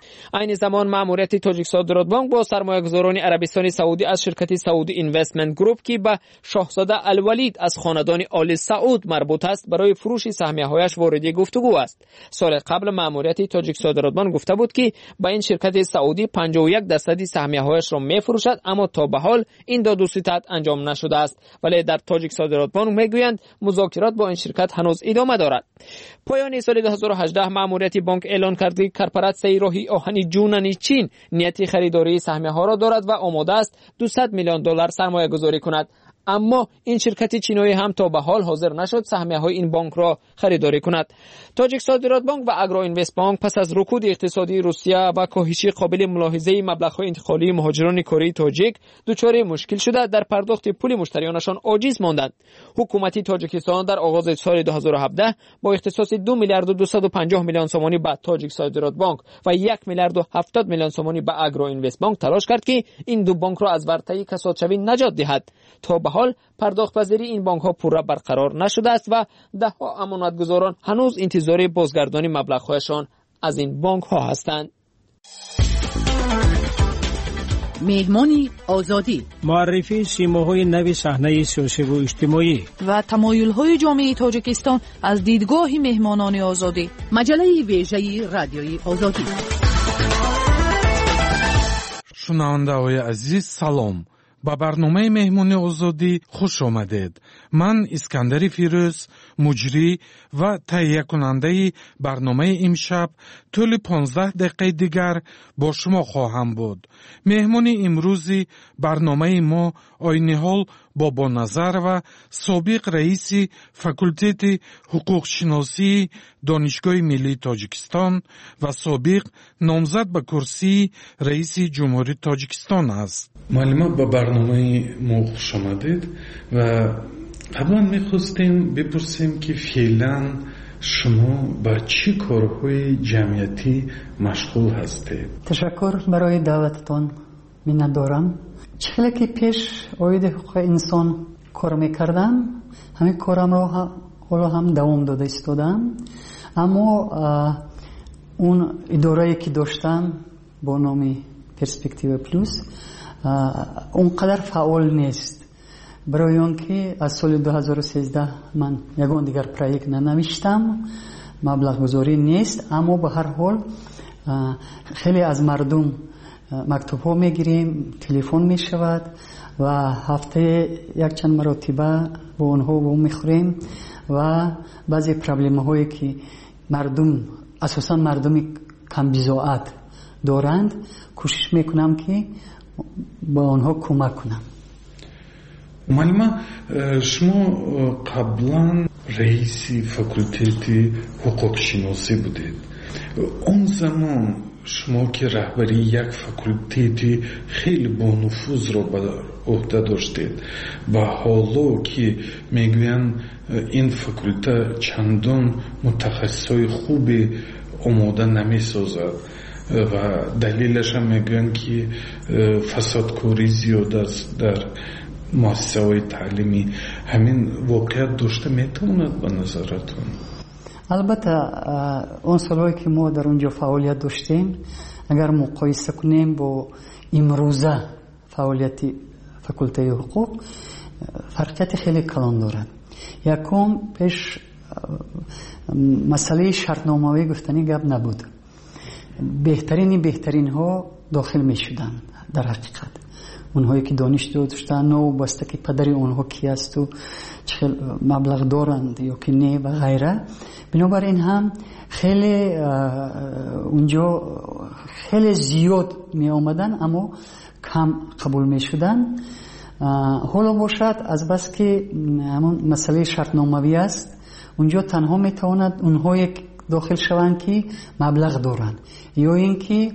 Speaker 17: عین زمان مأموریت تاجیک صادرات بانک با سرمایه‌گذاران عربستان سعودی از شرکت سعودی اینوستمنت گروپ که به شاهزاده الولید از خاندان آل سعود مربوط است برای فروش سهمیه‌هایش واردی گفتگو است. سال قبل مأموریت تاجیک صادرات بانک گفته بود که با این شرکت سعودی 51% سهمیه‌هایش را می‌فروشد، اما تا به حال این داد و ستد انجام نشده است. ولی در تاجیک صادرات بانک میگویند مذاکرات با این شرکت هنوز ادامه دارد. پایان سال 2018 مأموریت بانک اعلان کرد که کارپوراسیون راهی آهن جونانی چین نیت خریداری سهمیه‌ها را دارد و آماده است $200 میلیون سرمایه گذاری کند. اما این شرکت چینی هم تا به حال حاضر نشد سهمیه‌های این بانک را خریداری کند. تاجیک صادرات بانک و اگرو اینوست بانک پس از رکود اقتصادی روسیه و کاهش قابل ملاحظه مبلغ‌های انتقالی مهاجران کره تاجیک دچار مشکل شده در پرداخت پول مشتریانشان عاجز ماندند. حکومت تاجیکستان در آغاز سال 2017 با اختصاص 2 میلیارد و 250 میلیون سومانی به تاجیک صادرات بانک و 1 میلیارد و 70 میلیون سومانی به اگرو اینوست بانک تلاش کرد که این دو بانک را از ورطه کسادشوی نجات دهد. تا به حال پرداخت پذیری این بانک ها پورا برقرار نشده است و ده ها امانتگزاران هنوز انتظار بازگردانی مبلغ‌هایشان از این بانک ها هستند.
Speaker 3: مهمانی آزادی،
Speaker 21: معرفی سیماهای نو صحنه سیاسی و اجتماعی
Speaker 22: و تمایل‌های جامعه تاجیکستان از دیدگاه مهمانان آزادی.
Speaker 3: مجله ویژه رادیوی آزادی.
Speaker 14: شنونده‌های عزیز سلام. با برنامه مهمانی آزادی خوش آمدید. من اسکندر فیروز، مجری و تهیه کننده برنامه امشب طول 15 دقیقه دیگر با شما خواهم بود. مهمانی امروزی برنامه ما عین حال بابا نظر و سابق رئیس فاکولته حقوق شناسی دانشگاه ملی تاجیکستان و سابق نامزد به کرسی رئیس جمهوری تاجیکستان است. معلومه با برنامه ما خوش آمدید و قبلا میخواستیم بپرسیم که فعلا شما با چی کارهای جمعیتی مشغول هستید؟
Speaker 23: تشکر برای دعوتتان منت دارم. چخیلی که پیش اوید حقوق انسان کار میکردم، همین کارم را حالا هم دوام داده ایستادم، اما اون اداره‌ای که داشتم با نام پرسپکتیو پلوس اونقدر فعال نیست، برای آنکه از سال 2013 من یگان دیگر پروژه ننوشتم، مبلغ گذاری نیست، اما به هر حال خیلی از مردم مکتوب ها میگیریم، تلفن میشود و هفته یک چند مرتبه با اونها با میخوریم و بعضی پرابلم هایی که مردم اساسا مردم کم بضاعت دارند کوشش میکنم که با آنها کمک کنم.
Speaker 14: معلومه شما قبلا رئیس فاکولته حقوق شناسی بودید. اون زمان شما که رهبری یک فاکولته خیلی با نفوذ را به عهده داشتید و حالا که میگوین این فاکولته چندان متخصصای خوبی آماده نمیسازد و دلیلش هم میگوین که فسادکاری زیاد است در مؤسسه های تعلیمی، همین واقعیت داشته میتواند به نظرتون؟
Speaker 23: البته اون سالهایی که ما در اونجا فعالیت داشتیم اگر مقایسه کنیم با امروزه فعالیت فاکولته حقوق فرقیت خیلی کلان دارد. یکم پیش مسئله شرطنامه‌ای گفتنی گپ نبود، بهترین ها داخل می شدن. در حقیقت اونهایی که دانش داشتن و بسته که پدری اونها کی است و چه مبلغ دارند یا که نه و غیره، بنابراین هم خیلی اونجا خیلی زیاد می آمدن اما کم قبول می شدن. حالا باشد از بس که همون مسئله شرطنامه‌ای است، اونجا تنها می تواند اونهایی داخل شوند که مبلغ دارند یا اینکه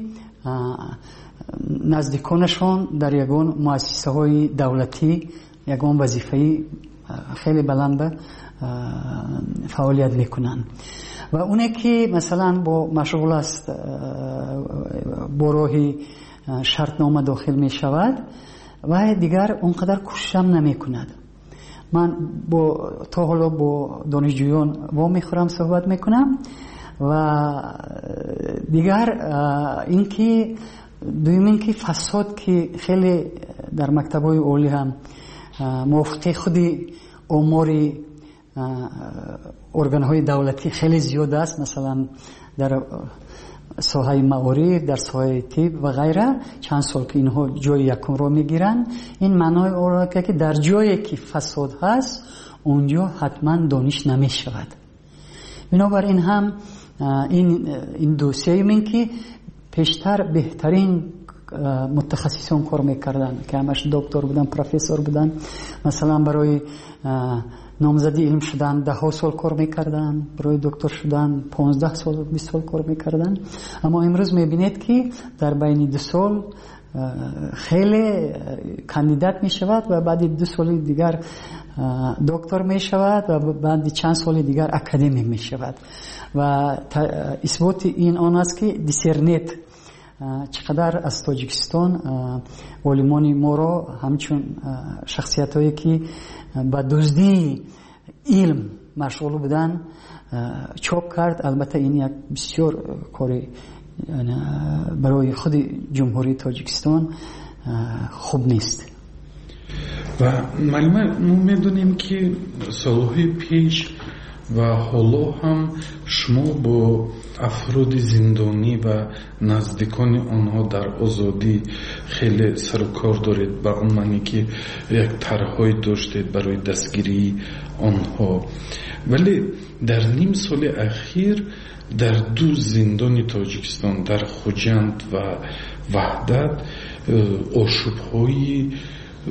Speaker 23: نزدیکانشان در یگان مؤسسه های دولتی یگان وظیفه‌ای خیلی بلند فعالیت میکنن و اونه که مثلا با مشغول است با راه شرطنامه داخل می شود و دیگر اونقدر کوششم نمی کند. من تا حالا با دانشجویان وا میخورم صحبت میکنم و دیگر اینکه دویم اینکه فساد که خیلی در مکتب‌های اولی هم موافقه خودی اموری ارگان‌های دولتی خیلی زیاد است، مثلا در ساحه معارف، در ساحه طب و غیره چند سال که اینها جای یکم رو میگیرن. این معنای اون که در جایی که فساد هست اونجا حتما دانش نمیشود. بنابراین هم این دوسیه من که پیشتر بهترین متخصصان کار میکردن که همش دکتر بودن، پروفسور بودن، مثلا برای نامزدی علم شدن 10 سال کار میکردن، برای دکتر شدن 15 سال 20 سال کار میکردن. اما امروز میبینید که در بین 2 سال خیلی کاندیدات میشود و بعد 2 سال دیگر دکتر میشود و بعد چند سال دیگر اکادمیک میشود. و اثبات این آن است که دیسرنت چقدر از تاجیکستان علمای ما را همچون شخصیت هایی که با دزدی علم مشغول بودن چاپ کرد. البته این یک بسیار کاری برای خود جمهوری تاجیکستان خوب نیست.
Speaker 14: و معلومه ما میدونیم که سالهای پیش و حالا هم شما با افراد زندانی و نزدیکان آنها در آزادی خیلی سر و کار دارید، به اون معنی که یک طرح‌های داشتید برای دستگیری آنها. ولی در نیم سال اخیر در 2 زندان تاجیکستان، در خوجند و وحدت، آشوب‌های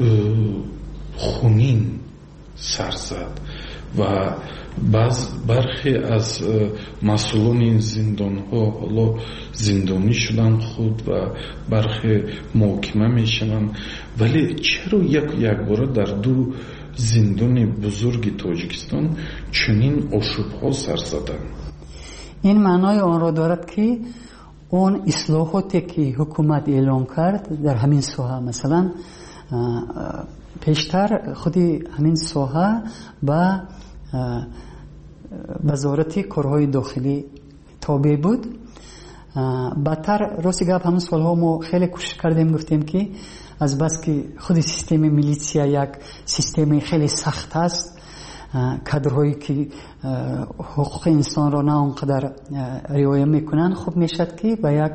Speaker 14: خونین سر زد و برخی از مسئولان این زندان ها حالا زندانی شدن خود و برخی محاکمه میشن. ولی چرا یک بار در 2 زندان بزرگ تاجیکستان چنین آشوب ها سر زدن؟
Speaker 23: این معنای آن را دارد که اون اصلاحاتی که حکومت اعلام کرد در همین ساحه، مثلا پیشتر خودی همین ساحه با وزارت کارهای داخلی تابع بود. بعدتر راستی گپ همون سالها ما خیلی کوشش کردیم، گفتیم که از بس که خود سیستم میلیسیا یک سیستم خیلی سخت است، کادرهایی که حقوق انسان را نه اونقدر رعایت میکنن، خوب میشد که به یک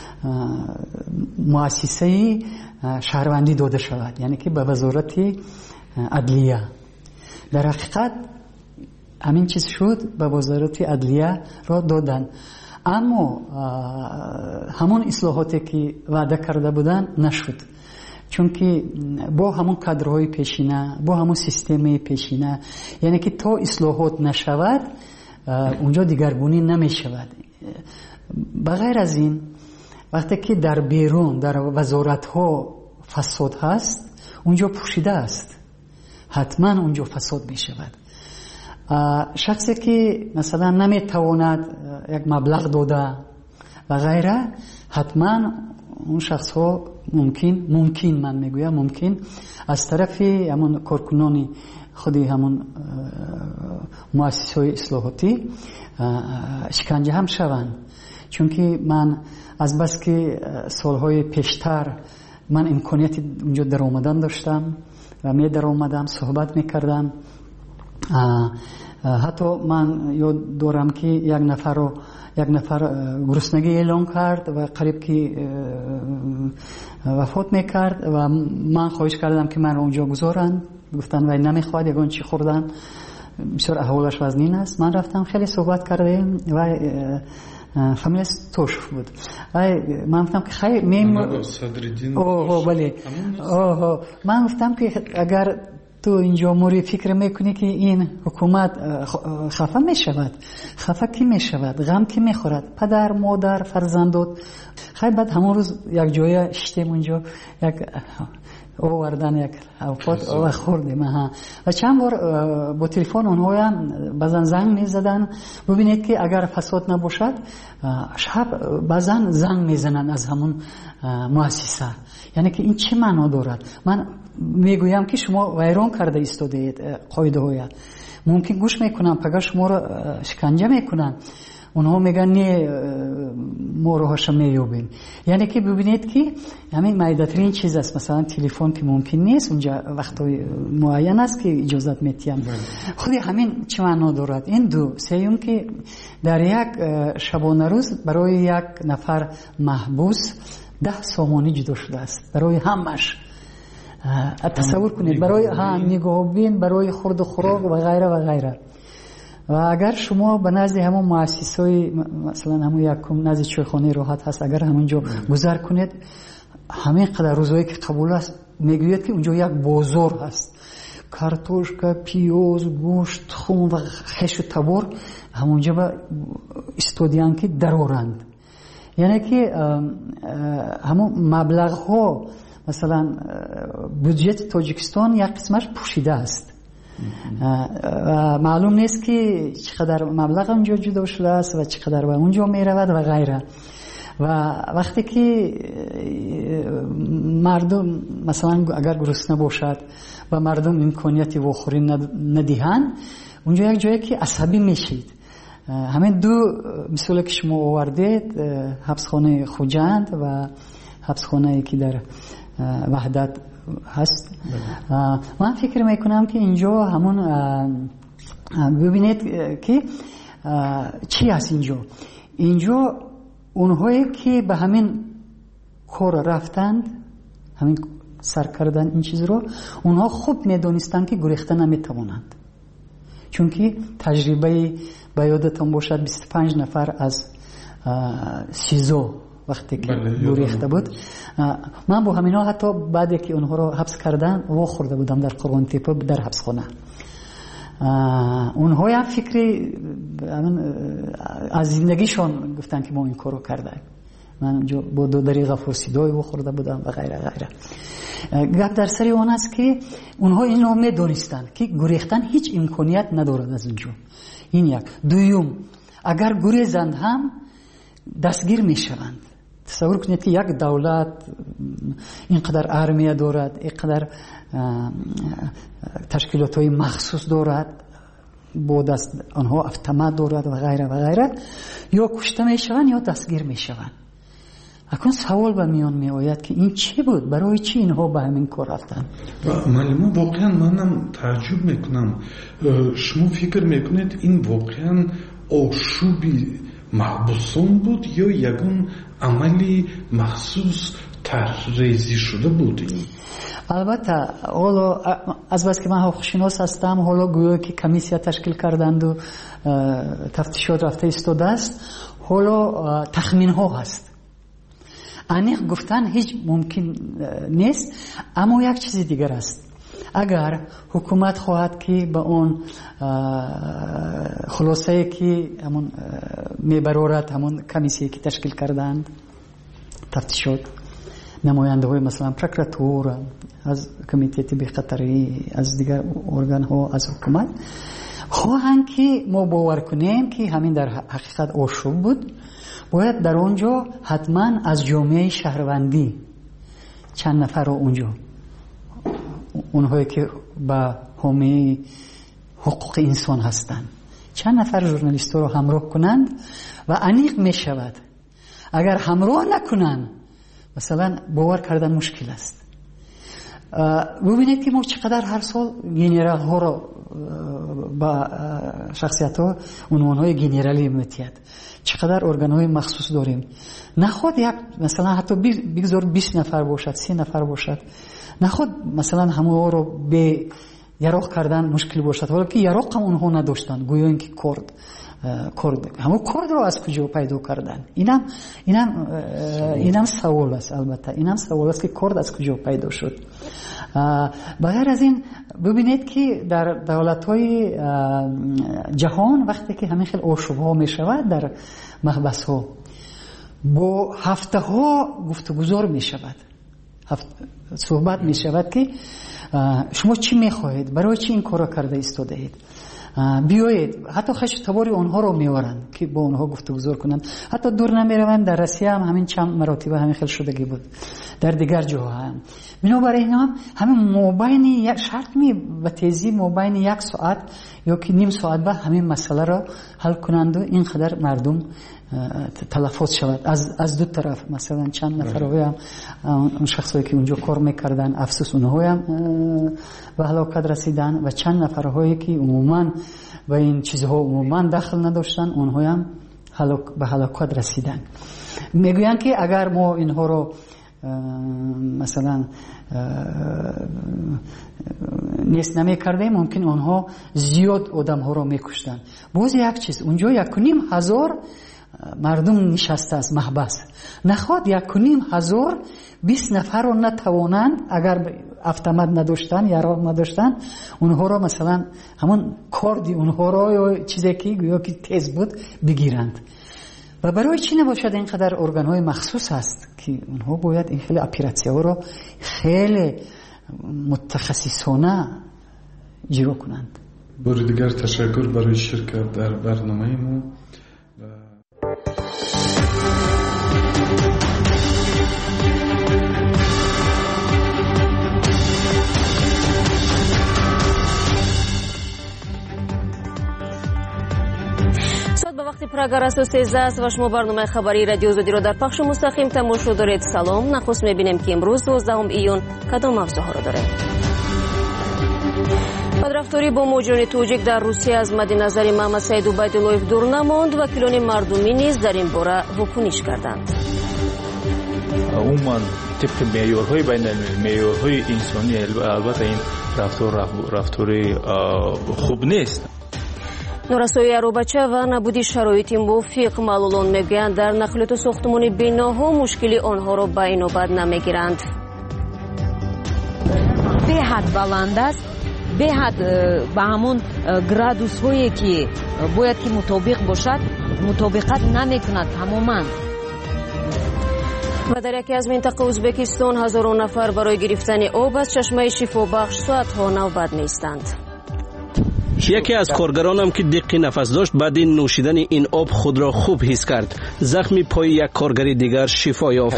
Speaker 23: مؤسسه شهروندی داده شود، یعنی که به وزارت عدلیه. در حقیقت همین چیز شد، به وزارت عدلیه را دادن. اما همون اصلاحاتی که وعده کرده بودن نشد، چون که با همون کادرهای پیشینه، با همون سیستم پیشینه، یعنی که تا اصلاحات نشود اونجا دیگرگونی نمی شود. بغیر از این وقتی که در بیرون در وزارت ها فساد هست، اونجا پوشیده است، حتما اونجا فساد می شود. شخصی که مثلا نمی تواند یک مبلغ داده و غیره، حتما اون شخص ها ممکن من میگویم ممکن از طرف همون کارکنان خودی همون مؤسسه های اصلاحاتی شکنجه هم شوند. چون که من از بس که سالهای پیشتر من امکانیت اونجا در آمدن داشتم و می در آمدم صحبت میکردم، حتی من یاد دارم که یک نفر گرسنگی اعلام کرد و قریب که وفات میکرد و من خواهش کردم که من اونجا گذارن، گفتن وای نمیخواد، یگان چی خوردن، بسیار احوالش وزنین است. من رفتم خیلی صحبت کردیم و فامیلش توش بود و من گفتم که خیر من گفتم که اگر تو اینجا موری فکر میکنی که این حکومت خفه میشود، خفه کی میشود، غم کی میخورد، پدر مادر فرزندات. خیلی بعد همون روز یک جای شتیم اونجا یک آوردن یک اوقات و خوردیم و چند بار با تلفن اونها هم بعضا زنگ میزدن. ببینید که اگر فساد نباشد شب بعضا زنگ میزنن از همون مؤسسه. یعنی که این چه معنا دارد؟ من میگویم که شما ویران کرده ایستاده اید قاعده های، ممکن گوش میکنن پگاه شما را شکنجه میکنن اونها میگن نه ما راهش مییابیم. یعنی که ببینید که همین مایدترین چیز است، مثلا تلفن که ممکن نیست اونجا وقتای معین است که اجازت میتیم. خودی همین چه معنا دارد؟ این دو. سوم که در یک شبانه روز برای یک نفر محبوس 10 سامانی جدا شده است برای همش. تصور کنید برای نگاه بین، برای خورد و خوراک و غیره و غیره. و اگر شما به نزد همون مؤسسه‌های مثلا همون یکم نزد چایخانه راحت هست، اگر همونجا گذر کنید همین قدر روزایی که قبول است میگوید که اونجا یک بازار هست، کارتوشکا، پیاز، گوشت، خون و خش و تبر همونجا به استودیان که درورند. یعنی که همون مبلغ ها مثلا بودجت تاجیکستان یک قسمش پوشیده است و معلوم نیست که چقدر مبلغ اونجا جدا شده است و چقدر به اونجا می رود و غیره. و وقتی که مردم مثلا اگر گرسنه باشد و مردم امکانیتی بخوری ندهند، اونجا یک جایی که عصبی میشید. همین دو مثالی که شما آوردید، حبسخانه خوجند و حبسخانه که در وحدت هست، من فکر میکنم که اینجا همون ببینید که چی هست اینجا اونهایی که به همین کار رفتند، همین سر کردن این چیز رو، اونها خوب میدونستند که گریختن نمیتوانند، چون که تجربه به یادتان باشد 25 نفر از سیزو وقتی که گریخته بود. من با همینا حتی بعدی که اونها رو حبس کردن و خورده بودم در قربان تیپه در حبس خانه. اونها هم فکری از زندگیشون گفتن که ما این کارو کردیم. من با 2 دریغ فرسیدای و خورده بودم و غیره غیره. گپ در سری اون است که اونها اینو میدونستن که گریختن هیچ امکانیت ندارد از اونجا. این یک. دوم، اگر گریزند هم دستگیر میشوند. تصور کنید که یک دولت اینقدر ارمیه دارد، اینقدر تشکیلات های مخصوص دارد، با دست آنها اتومات دارد و غیره و غیره، یا کشته میشوند یا دستگیر میشوند. اکنون سوال به میان می آید که این چی بود؟ برای چی اینها به همین کار رفتن؟
Speaker 14: معلومه واقعا منم تعجب میکنم. شما فکر میکنید این واقعا آشوبی محبوسان بود یا یکون عملی مخصوص تحریزی شده بود؟
Speaker 23: البته حالا از بس که من حقوقشناس هستم، حالا گویا که کمیسیا تشکیل کردند و تفتیشات رفته ایستاده است، حالا تخمین ها هست، انیق گفتن هیچ ممکن نیست. اما یک چیز دیگر است، اگر حکومت خواهد که به اون خلاصه که همون میبرورد همون کمیسیه که تشکیل کردند تفتیشات، نماینده های مثلا پروکراتور از کمیته طبی قطری، از دیگر ارگان ها از حکومت، خواهند که ما باور کنیم که همین در حقیقت آشوب بود، باید در اونجا حتما از جامعه شهروندی چند نفر رو اونجا، اونهایی که با حامی حقوق انسان هستند، چند نفر ژورنالیست رو همراه کنند و انیق می شود. اگر همراه نکنند مثلا باور کردن مشکل است. ببینید که ما چقدر هر سال گنرال ها رو با شخصیت ها عنوان های گنرالی میتید، چقدر ارگان های مخصوص داریم. نخود یک مثلا حتی بگذار 20 نفر باشد، 30 نفر باشد، نخود مثلا همه رو به یراق کردن مشکل باشد، ولی که یراق هم اونها نداشتن، گویا اینکه کرد همون کرد رو از کجا پیدا کردن؟ اینم سوال است. البته اینم سوال است که کرد از کجا پیدا شد. بغیر از این ببینید که در دولت‌های جهان وقتی که همین خیلی آشوب‌ها می‌شود در محبس‌ها، با هفته ها گفتگوزار می‌شود، صحبت می‌شود که شما چی می‌خواهید، برای چی این کارا کرده ایستاده اید. بیایید حتی خشتباری اونها رو میورن که با اونها گفتگو کنند. حتی دور نمیروند، در روسیه هم همین چند مرتبه همین خیلی شدگی بود، در دیگر جاها هم. بنابراین همین مابین یک شرط می به تیزی مابین 1 ساعت یا که نیم ساعت به همین مسئله را حل کنند و اینقدر مردم تلفظ شود از دو طرف. مثلا چند نفر هم اون شخصایی که اونجا کار میکردن افسوس اونها هم به هلاکت رسیدن و چند نفرهایی که عموما به این چیزها عموما دخل نداشتن اونها هم به هلاکت رسیدن. میگویند که اگر ما اینها رو مثلا نیست نمی کرده ممکن اونها زیاد آدم ها رو میکشتن. باز یک چیز اونجا 1,500 مردم نشسته است محبس، نخواد 1,500 20 نفر رو نتوانند اگر автомат نداشتن یا راه نداشتن اونها رو مثلا همون کاردی اونها رو یا چیزی که گویا که تیز بود بگیرند. و برای چی نباشد اینقدر ارگان های مخصوص هست که اونها باید این خیلی اپراسیون رو خیلی متخصصانه جلو کنند.
Speaker 7: بار دیگر تشکر برای شرکت در برنامه ما.
Speaker 1: وقتی پرگار است و 13 است و شما برنامه خبری رادیو آزادی را در پخش مستقیم تماشا دارید. سلام. نخست می‌بینیم که امروز 12 ایون کدام موضوع‌ها را داریم. بدرفتاری با مهاجران توجیک در روسیه از مد نظر محمد سعید عبیداللهیف دور نماند. وکیلان مردمی نیز در این باره واکنش کردند.
Speaker 19: عموما طبق معیارهای بین‌المللی، معیارهای انسانی، البته این رفتار خوب نیست.
Speaker 1: نورسایی اروبچه و نبودی شرایط موافق معلولان میگویند در نقلیات ساختمانی بناها مشکلی آنها را به اینوبت نمیگیرند.
Speaker 20: بهت بلند است، بهت به همون گرادوس هایی که باید که مطابق باشد مطابقت نمیکند تماما.
Speaker 1: و در یکی از منطقه ازبکستان هزاران نفر برای گرفتن آب از چشمه شفابخش ساعتها نوبت نیستند.
Speaker 4: یکی از کارگرانم که دق نفس داشت بعد نوشیدن این آب خود را خوب حس کرد. زخم پای یک کارگر دیگر شفا یافت.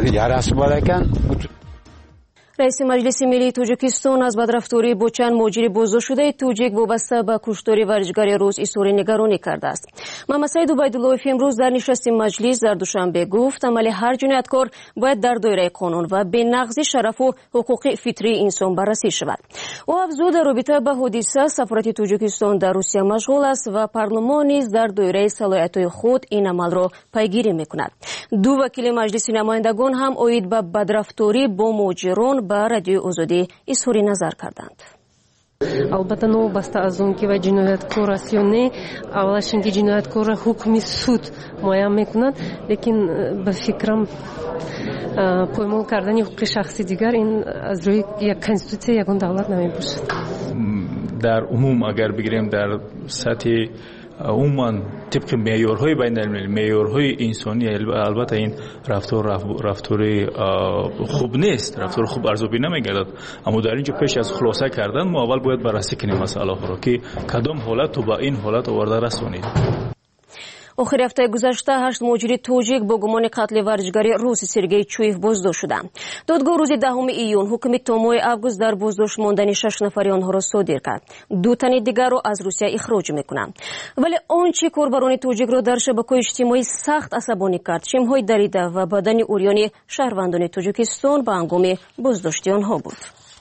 Speaker 1: رئیس مجلس ملی توجیکستان از بدرفتاری با چند مهاجر بازداشت شده توجیک وابسته به کشتار ورزشکار روس اظهار نگرانی کرده است. محمد سعید عبیداللهیف امروز در نشست مجلس در دوشنبه گفت عمل هر جنایتکار باید در دایره قانون و به نقض شرف و حقوق فطری انسان بررسی شود. او افزود در رابطه با حادثه سفارت توجیکستان در روسیه مشغول است و پارلمان نیز در دایره صلاحیت‌های خود این عمل را پیگیری می‌کند. دو وکیل مجلس نمایندگان هم اوید به بدرفتاری با مهاجران با رادیو آزادی اظهار نظر کردند.
Speaker 24: البته نو баста аз он ки ва ҷинояткор аст ё не, аввалаш ин ки ҷинояткорро ҳукми суд муайян мекунад, лекин ба фикрам поймол кардани ҳуқуқи шахси дигар ин аз рӯи як конститутсияи ягон давлат намебошад.
Speaker 19: дар умум агар бигирем дар сатҳи عموما طبق معیارهای بین‌المللی، معیارهای انسانی، البته این رفتار خوب نیست، رفتار خوب ارزیابی نمی‌گردد. اما در اینجا پیش از خلاصه کردن ما اول باید بررسی کنیم مسئله ها را که کدام حالت تو با این حالت آورده رسانید.
Speaker 1: آخر هفته گذشته 8 مهاجر توجیک با گمان قتل ورزشکار روس سرگئی چویف بازداشت شدند. دادگاه روز 10 ایون حکم تا ماه آگوست در بازداشت ماندن 6 نفر آنها را صادر کرد. 2 تن دیگر را از روسیه اخراج میکنند. ولی آنچه کاربران توجیک را در شبکه‌های اجتماعی سخت عصبانی کرد شمهای دریده و بدن اوریان شهروندان توجیکستان به هنگام بازداشت آنها بود.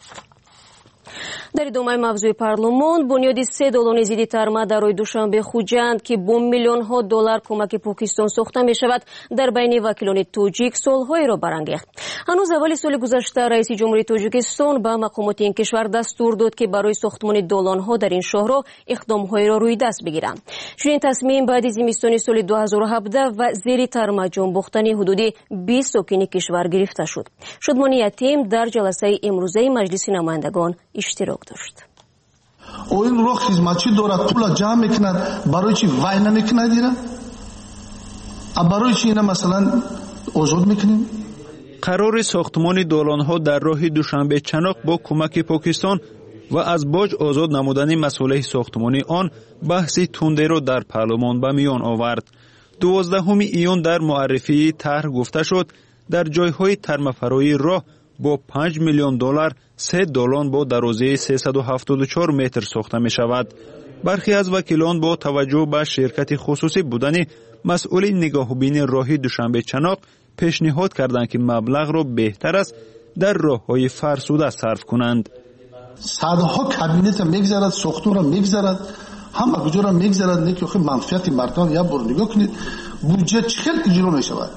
Speaker 1: در ادامه موضوع پارلمان بنیاد 3 دلار زیادی مدارای دوشنبه خوجند که با میلیون ها دلار کمک پاکستان ساخته می شود در بین وکیلان توجیک سالهای را برانگیخت. هنوز اول سال گذشته رئیس جمهوری توجیکستان به مقامات این کشور دستور داد که برای ساختمان دالان ها در این شهر اقدام‌های را روی دست بگیرند. چنین تصمیم بعد از زمستان سال 2017 و زیر ترمجان باختن حدود 20 ساکن کشور گرفته شد. شادمان یتیم در جلسه امروزه مجلس نمایندگان اشتراک داشت.
Speaker 25: این رو خدمتچی دارد پول جمع میکند برای چی وای نمیکند دیره؟ برای چی اینا مثلا آزاد میکنیم؟
Speaker 26: قرار ساختمان دالان‌ها در راه دوشنبه چناق با کمک پاکستان
Speaker 2: و از باج آزاد نمودن مسئله ساختمانی آن بحثی تنده را در پارلمان به میان آورد. 12 ایون در معرفی طرح گفته شد در جایهای ترمه‌فرایی راه با 5 میلیون دلار 3 دالان با درازی 374 متر ساخته می شود. برخی از وکیلان با توجه به شرکت خصوصی بودن مسئول نگاهبین راهی دوشنبه چناق پیشنهاد کردند که مبلغ را بهتر است در راههای فرسوده صرف کنند.
Speaker 25: صدها کابینت میگذارد، ساختور میگذارد، همه کجا را میگذارد. نه که منفعت مردم یا بر نگاه کنید بودجه چقدر اجرا میشود.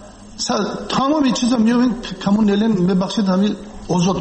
Speaker 25: تمام این چیزا میبینید کمون نلین میبخشید همین آزاد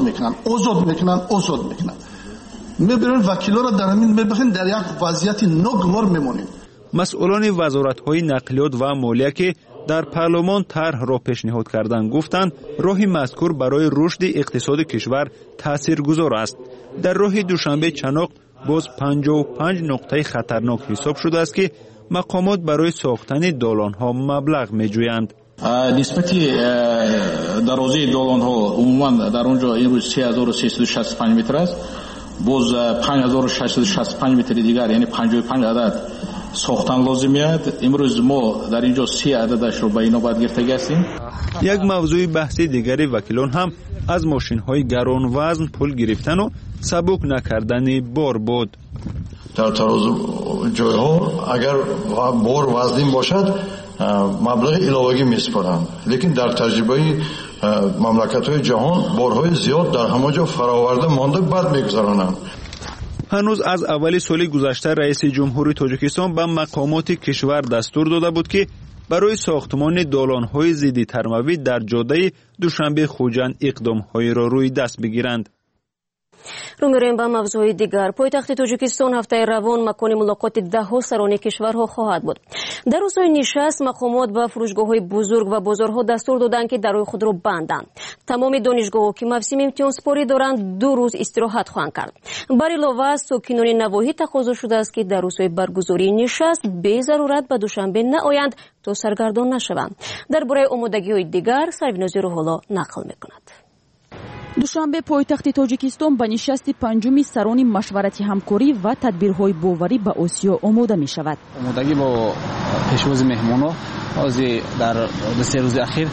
Speaker 25: میکنن. میبرن وکیلا را در همین میبخشن در یک وضعیت ناگوار میمونیم.
Speaker 2: مسئولان وزارت‌های نقلیات و مالیه که در پارلمان طرح را پیشنهاد کردند گفتند راه مذکور برای رشد اقتصاد کشور تاثیرگذار است. در راه دوشنبه چناق باز 55 نقطه خطرناک حساب شده است که مقامات برای ساختن دالان‌ها مبلغ می‌جویند.
Speaker 5: نسبتی درازی دالان‌ها عموما در اونجا امروز 3365 متر است. باز 5665 متر دیگر یعنی 55 عدد ساختن لازم است. امروز ما در اینجا 30 عددش رو به اینا باید گرفتگی هستیم.
Speaker 2: یک موضوع بحثی دیگری وکیلان هم از ماشین‌های گران وزن پول گرفتن و سبک نکردن بار بود.
Speaker 25: در ترازو جای‌ها اگر بار وزنی باشد مبلغ علاوه‌ای می‌سپارند، لیکن در تجربه مملکت‌های جهان بارهای زیاد در همه جا فراورده مانده بعد می‌گذرانند.
Speaker 2: هنوز از اول سال گذشته رئیس جمهوری تاجیکستان به مقامات کشور دستور داده بود که برای ساختمان دالان‌های ضد ترموی در جاده دوشنبه خوجند اقدام‌هایی را روی دست بگیرند.
Speaker 1: رو می‌رویم به موضوع دیگر. پایتخت تاجیکستان هفته روان مکان ملاقات ده‌ها سران کشورها خواهد بود. در روزهای نشست مقامات به فروشگاه‌های بزرگ و بازارها دستور دادند که درهای خود را بندند. تمام دانشگاه‌ها که موسم امتحانسپاری دارند 2 روز استراحت خواهند کرد. بر علاوه از ساکنان نواحی تقاضا شده است که در روزهای برگزاری نشست به ضرورت به دوشنبه نآیند تا سرگردان نشوند. درباره آمادگی‌های دیگر سروینازی رو حالا نقل می‌کند.
Speaker 10: دوشنبه پایتخت تاجیکستان به نشست پنجم سران مشورتی همکاری و تدبیرهای باوری به آسیا آماده می شود.
Speaker 11: آمادگی با پیشواز مهمانان از در 3 روز اخیر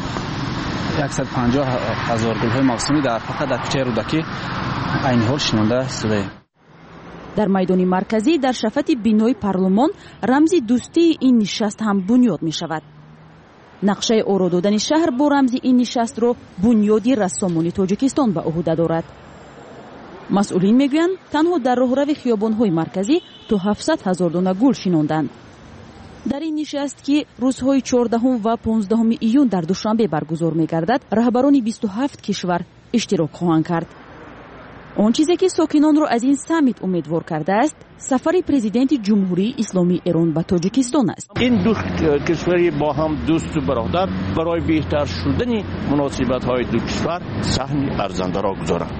Speaker 11: 150,000 گل‌های موسمی در فقط در کوچه رودکی عین حال شنونده شده.
Speaker 10: در میدان مرکزی در شفت بینای پارلمان رمز دوستی این نشست هم بنیاد می شود. نقشه آرا دادن شهر با رمز این نشست را بنیادی رسامانی تاجیکستان به عهده دارد. مسئولین میگویند تنها در راهرو خیابان‌های مرکزی تا 700,000 دانه گل شناندند. در این نشست که روزهای 14 و 15 ایون در دوشنبه برگزار می‌گردد، رهبران 27 کشور اشتراک خواهند کرد. آن چیزی که ساکنان را از این سمیت امیدوار کرده است، سفر پرزیدنت جمهوری اسلامی ایران به تاجیکستان است.
Speaker 12: این دو کشوری با هم دوست و برادر برای بهتر شدن مناسبت‌های دو کشور سهم ارزنده را گذارند.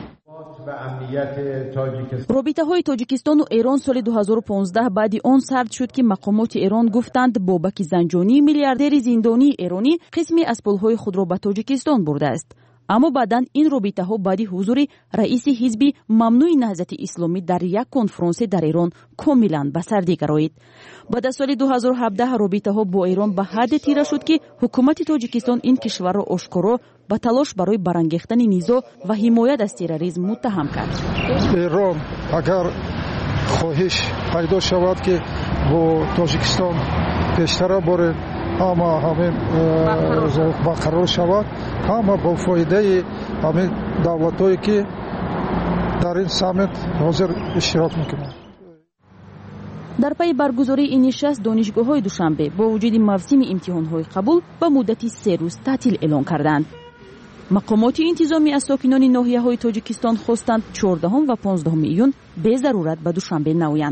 Speaker 10: رابطه های تاجیکستان و ایران سال 2015 بعد آن سرد شد که مقامات ایران گفتند بابک زنجانی میلیاردر زندانی ایرانی قسمی از پولهای خود را به تاجیکستان برده است. اما بعداً این رابطه ها بعد حضور رئیس حزب ممنوع نهضت اسلامی در یک کنفرانس در ایران کاملا به سردی گرایید. بعد از سال 2017 رابطه ها با ایران به حد تیره شد که حکومت تاجیکستان این کشور را آشکارا به تلاش برای برانگیختن نزاع و حمایت از تروریسم متهم کرد.
Speaker 13: ایران اگر خواهش پیدا شود که با تاجیکستان پیشتر بره اما همین برقرار شود، اما با فایده همین دولت‌هایی که در این سمیت حاضر اشتراک میکنند.
Speaker 10: در پی برگزاری این نشست دانشگاه‌های دوشنبه با وجود موسم امتحان‌های قبول به مدت 3 روز تعطیل اعلان کردند. مقامات انتظامی از ساکنان ناحیه‌های تاجیکستان خواستند 14 و 15 ایون به ضرورت به دوشنبه نآیند.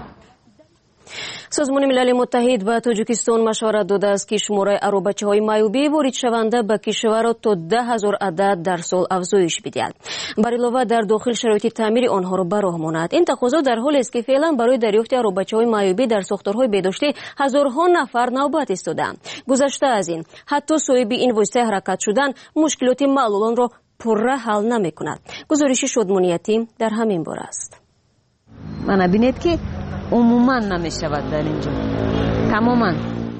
Speaker 1: سازمان ملل متحد و تاجیکستان مشورت داده است که شماره اروبچه‌های معیوبی وارد شونده به کشور تا 10,000 عدد در سال افزایش بدهد. بر علاوه در داخل شرایط تعمیر آنها را به راه ماند. این تقاضا در حالی است که فعلا برای دریافت اروبچه‌های معیوبی در ساختارهای بهداشتی هزارها نفر نوبت ایستادند. گذشته از این حتی صاحب این واسطه حرکت شدن مشکلات معلولان را پرره حل نمی‌کند. گزارش شادمانیتی در همین باره است.
Speaker 20: من ببینید که عموما نمی‌شود در اینجا. تماما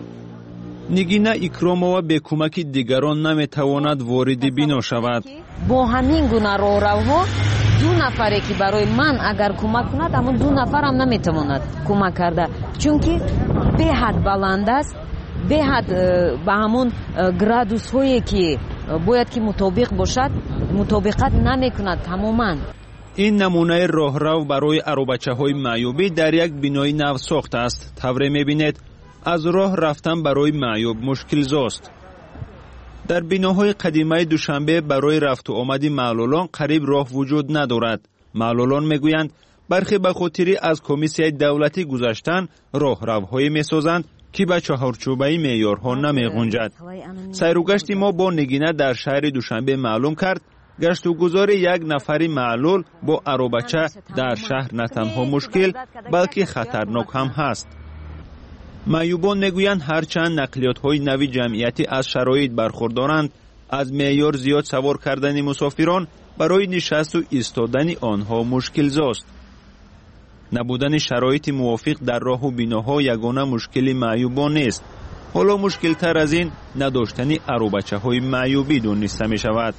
Speaker 2: نگینا اکرامова به کمک دیگران نمی‌تواند وارد بنا شود.
Speaker 20: با همین گونه راهروها دو نفری که برای من اگر کمک کند اما دو نفر هم نمیتواند کمک کرده، چون که به حد بلند است، به حد به همون گرادوس هایی که باید که مطابق باشد مطابقت نمیکند تماما.
Speaker 2: این نمونه راهرو برای عروبچه‌های معیوبی در یک بینای نو ساخته است. طوری می‌بینید از راه رفتن برای معیوب مشکل زاست. در بیناهای قدیمه دوشنبه برای رفت و آمد معلولان قریب راه وجود ندارد. معلولان میگویند برخی به خاطر از کمیسیون دولتی گذشتن راهروهای میسازند که به چهارچوبه معیارها نمیگنجد. سیر و گشت ما با نگینه در شهر دوشنبه معلوم کرد گشت و گذار یک نفر معلول با عروبچه در شهر نه تنها مشکل بلکه خطرناک هم هست. معیوبان میگویند هرچند نقلیات‌های نوی جمعیتی از شرایط برخوردارند، از معیار زیاد سوار کردن مسافران برای نشست و ایستادن آنها مشکل زاست. نبودن شرایط موافق در راه و بیناها یگانه مشکل معیوبان نیست. حالا مشکل تر از این نداشتن عروبچه‌های معیوبی دانسته می شود.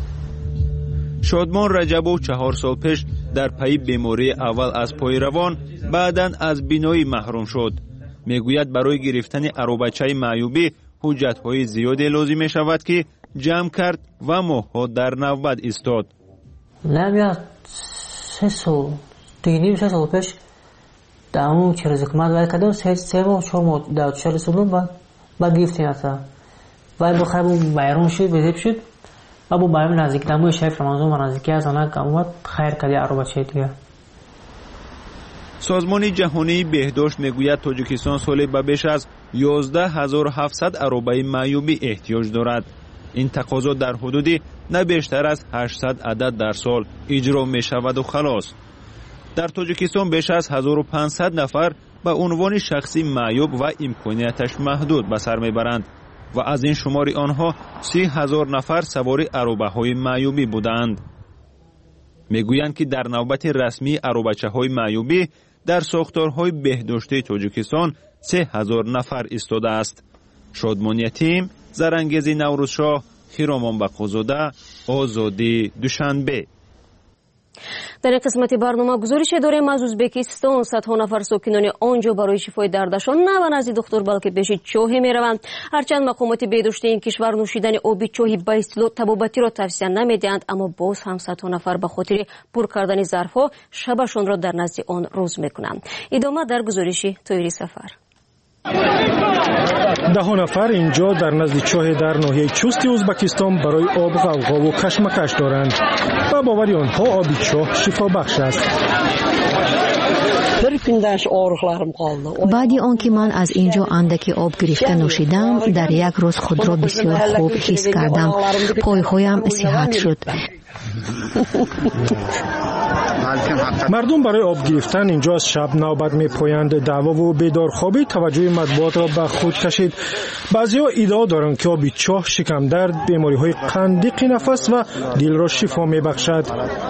Speaker 2: شادمان رجبو 4 سال پیش در پی بیماری اول از پای روان بعداً از بینایی محروم شد. میگوید برای گرفتن عروبچه معیوبی حجت‌های زیادی لازم می شود که جمع کرد و ماه‌ها در نوبت ایستاد.
Speaker 6: نمیاد 3 سال دیگه 3 سال پیش در اون چه رزقمت باید کردم 3 ماه 4 ماه در 4 سال بعد گرفتیم اصلا و بخیر بیرون شد وزید شد و با بیرون نزدیک دموی شیف رمضان نزدیکی از آنها گموت خیر کردی عروبچه دیگه.
Speaker 2: سازمان جهانی بهداشت میگوید تاجیکستان سالی به بیش از 11700 عروبه معیوبی احتیاج دارد. این تقاضا در حدود نه بیشتر از 800 عدد در سال اجرا می شود و خلاص. در تاجیکستان بیش از 1500 نفر به عنوان شخصی معیوب و امکانیتش محدود به سر میبرند و از این شمار آنها 30,000 نفر سوار عروبه های معیوبی بودند. میگویند که در نوبت رسمی عروبچه های معیوبی در ساختارهای بهداشتی تاجیکستان 3000 نفر ایستاده است. شادمانی تیم، زرانگیزی نوروزشاه، خیرامان بقوزاده، آزادی دوشنبه.
Speaker 1: در این قسمت برنامه گزارش داریم از ازبکستان. صدها نفر ساکنان آنجا برای شفای دردشان نه به نزد دکتر بلکه پیش چاه میروند. هرچند مقامات بهداشتی این کشور نوشیدن آب چاه به اصطلاح طبابتی را توصیه نمیدهند، اما باز هم صدها نفر به خاطر پر کردن ظرفها شبشان را در نزد آن روز میکنند. ادامه در گزارش طاهری سفر.
Speaker 8: ده نفر اینجا در نزد چاه در ناحیه چوست ازبکستان برای آب غوغا و کشمکش دارند و باور آنها آب چاه شفا بخش است.
Speaker 15: بعد آنکه من از اینجا اندکی آب گرفته نوشیدم، در یک روز خود را بسیار خوب حس کردم. پایهایم صحت شد.
Speaker 8: مردم برای آب گرفتن اینجا از شب نوبت می‌پایند. دعوا و بیدارخوابی توجه مطبوعات را به خود کشید. بعضی‌ها ادعا دارند که آب چاه شکم درد، بیماری‌های قند، ضیق نفس و دل را شفا می‌بخشد.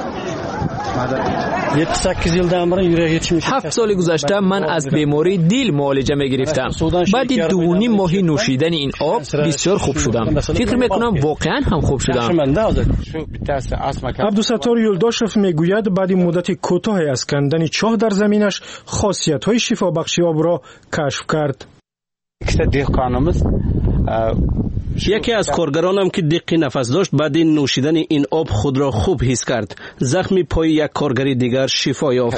Speaker 17: 7 سال گذشته من از بیماری دل معالجه می‌گرفتم. بعد 2.5 ماه نوشیدن این آب بسیار خوب شدم. فکر می‌کنم واقعاً هم خوب شدم.
Speaker 8: عبدالستار یولداشف میگوید بعد مدت کوتاهی از کندن چاه در زمینش خاصیت‌های شفا بخش آب را کشف کرد.
Speaker 4: یکی از کارگرانم که ضیق نفس داشت بعد نوشیدن این آب خود را خوب حس کرد. زخم پای یک کارگر دیگر شفا یافت.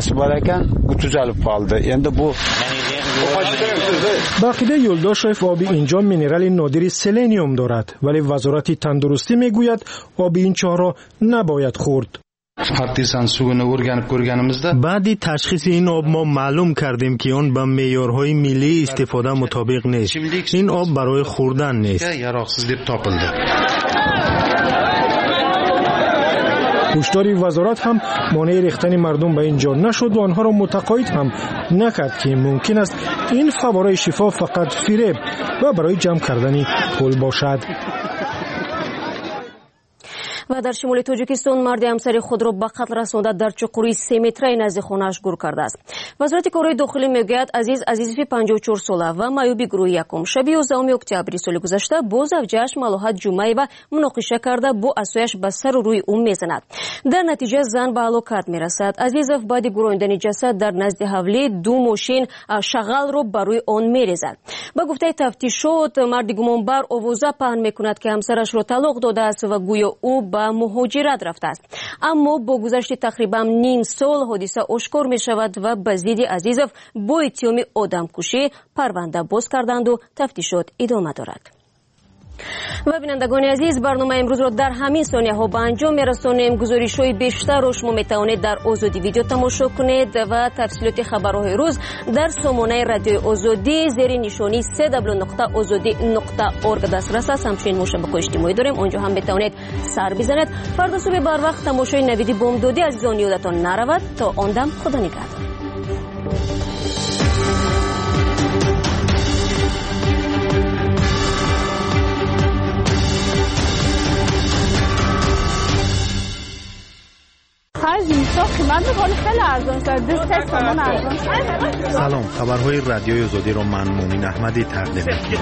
Speaker 8: با عقیده یولداشف آب اینجا مینرال نادری سلنیوم دارد، ولی وزارت تندرستی میگوید آب این چاه را نباید خورد.
Speaker 16: بعد تشخیص این آب ما معلوم کردیم که آن با معیارهای ملی استفاده مطابق نیست. این آب برای خوردن نیست.
Speaker 8: هشدار وزارت هم مانع ریختن مردم به اینجا نشد و آنها را متقاعد هم نکرد که ممکن است این فواره شفا فقط فریب و برای جمع کردن پول باشد.
Speaker 1: و در شمال تاجیکستان مرد همسر خود را به قتل رسانده در چقوری 3 متری نزد خانه‌اش گور کرده است. وزارت کارهای داخلی میگوید عزیزی 54 ساله و معیوب گروه یکم شب 11 اکتبر سال گذشته با زوجش ملاحت جمعیه مناقشه کرده با عصایش به سر و روی او میزند. در نتیجه زن به هلاکت میرسد. عزیزов بعد گرویدن جسد در نزد حولی 2 ماشین شغل رو بر روی آن میریزد. با گفته تفتیشات مرد گمانبر آوازه پهن میکند که همسرش را طلاق داده است و گویا او به مهاجرت رفته است. اما با گذشت تقریبا نیم سال حادثه آشکار می شود و به ضد عزیزов با اتهام آدمکشی پرونده باز کردند و تفتیشات ادامه دارد. و بینندگان عزیز برنامه امروز را در همین ثانیه ها به انجام میرسانیم. گزارش های بیشتر را شما میتوانید در آزادی ویدیو تماشا کنید و تفصیلات خبرهای روز در سامانه رادیوی آزادی زیر نشانی www.azadi.org دسترس است. همچنین ما شبکه اجتماعی داریم، اونجا هم میتوانید سر بزنید. فردا صبح بر وقت تماشای نویدی بامدادی عزیزان یادتان نرود. تا آن دم خدا نگهدار.
Speaker 16: سلام، خبرهای رادیوی آزادی را من مومن احمدی تقدیم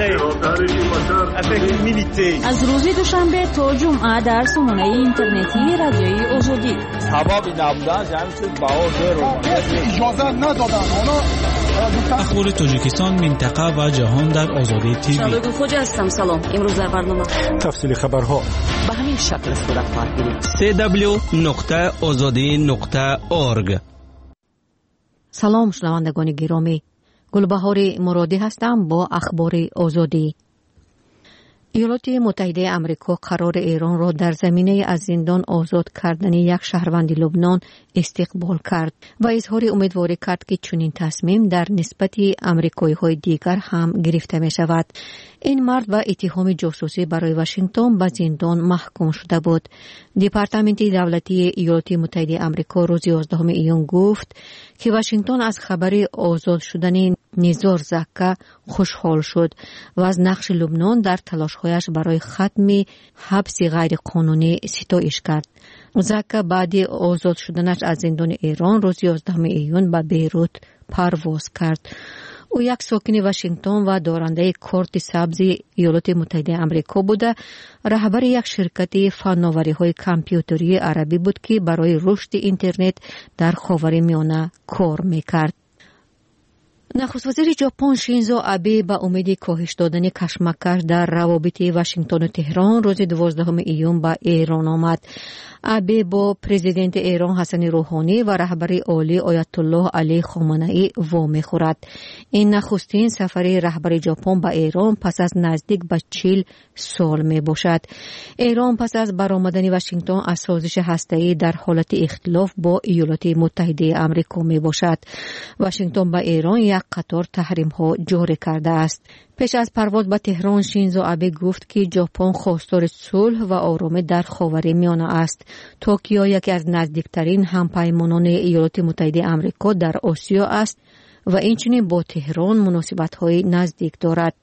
Speaker 16: می‌کنم.
Speaker 10: از روز دوشنبه تا جمعه در سامانه اینترنتی رادیوی آزادی.
Speaker 12: سبب نبودن جمعیت باور رو
Speaker 13: اجازه ندادن.
Speaker 3: اخبار تاجیکستان، منطقه و جهان در آزادی تیوی.
Speaker 1: شادو خوجا هستم. سلام. امروز در برنامه
Speaker 8: تفصیل خبرها
Speaker 10: به همین شکل صورت خواهد گرفت.
Speaker 4: www.azadi.org.
Speaker 15: سلام شنوندگان گرامی، گلبهار مرادی هستم با اخبار آزادی. ایالات متحده آمریکا قرار ایران را در زمینه از زندان آزاد کردن یک شهروند لبنان استقبال کرد و اظهار امیدواری کرد که چنین تصمیم در نسبت آمریکایی‌های دیگر هم گرفته می شود. این مرد با اتهام جاسوسی برای واشنگتن به زندان محکوم شده بود. دپارتمنت دولتی ایالات متحده آمریکا روز 11 ایون گفت که واشنگتن از خبر آزاد شدن نیزار زکا خوشحال شد و از نقش لبنان در تلاش‌هایش برای ختم حبس غیر قانونی ستایش کرد. زکا بعد آزاد شدنش از زندان ایران روز 11 ایون به بیروت پرواز کرد. او یک ساکن واشنگتن و دارنده کارت سبز ایالات متحده آمریکا بوده. رهبر یک شرکت فناوری‌های کامپیوتری عربی بود که برای رشد اینترنت در خاورمیانه کار می‌کرد. نخست وزیر ژاپن شینزو آبه با امید کاهش دادن کشمکش در روابط واشنگتن و تهران روز 12 ایون به ایران آمد. آبه با پرزیدنت ایران حسن روحانی و رهبر عالی آیت الله علی خامنه‌ای وامی خورد. این نخستین سفر رهبر ژاپن به ایران پس از نزدیک به 40 سال می باشد. ایران پس از برآمدن واشنگتن از سازش هسته‌ای در حالت اختلاف با ایالات متحده آمریکا می باشد. واشنگتن به ایران یک قطار تحریم ها جاری کرده است. پیش از پرواز به تهران شینزو آبه گفت که ژاپن خواستار صلح و آرامش در خاورمیانه است. توکیو یکی از نزدیکترین همپیمانان ایالات متحده آمریکا در آسیا است و اینچنین با تهران مناسبت‌های نزدیک دارد.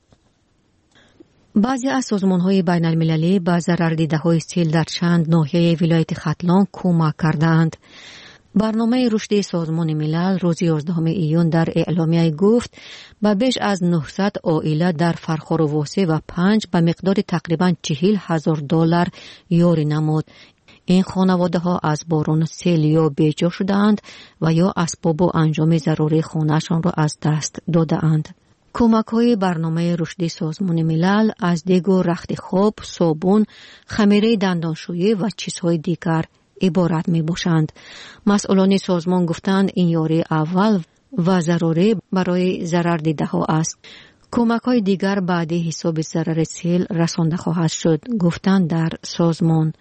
Speaker 15: بعضی از سازمان‌های بین‌المللی به ضرردیده‌های سیل در چند ناحیه ولایت ختلان کمک کردند. برنامه رشد سازمان ملل روز 11 ایون در اعلامیه گفت به بیش از 900 عائله در فرخار واسع و 5 به مقدار تقریباً $40,000 یاری نمود. این خانواده ها از باران سیل یا بیجا شدند و یا اسباب و انجام ضروری خانه‌شان را از دست دادند. کمک های برنامه رشد سازمان ملل از دیگ و رخت خواب، صابون، خمیره دندانشویی و چیزهای دیگر عبارت می باشند. مسئولان سازمان گفتند این یاری اول و ضروری برای ضرردیده ها است. کمک های دیگر بعد حساب ضرر سیل رسانده خواهد شد، گفتند در سازمان.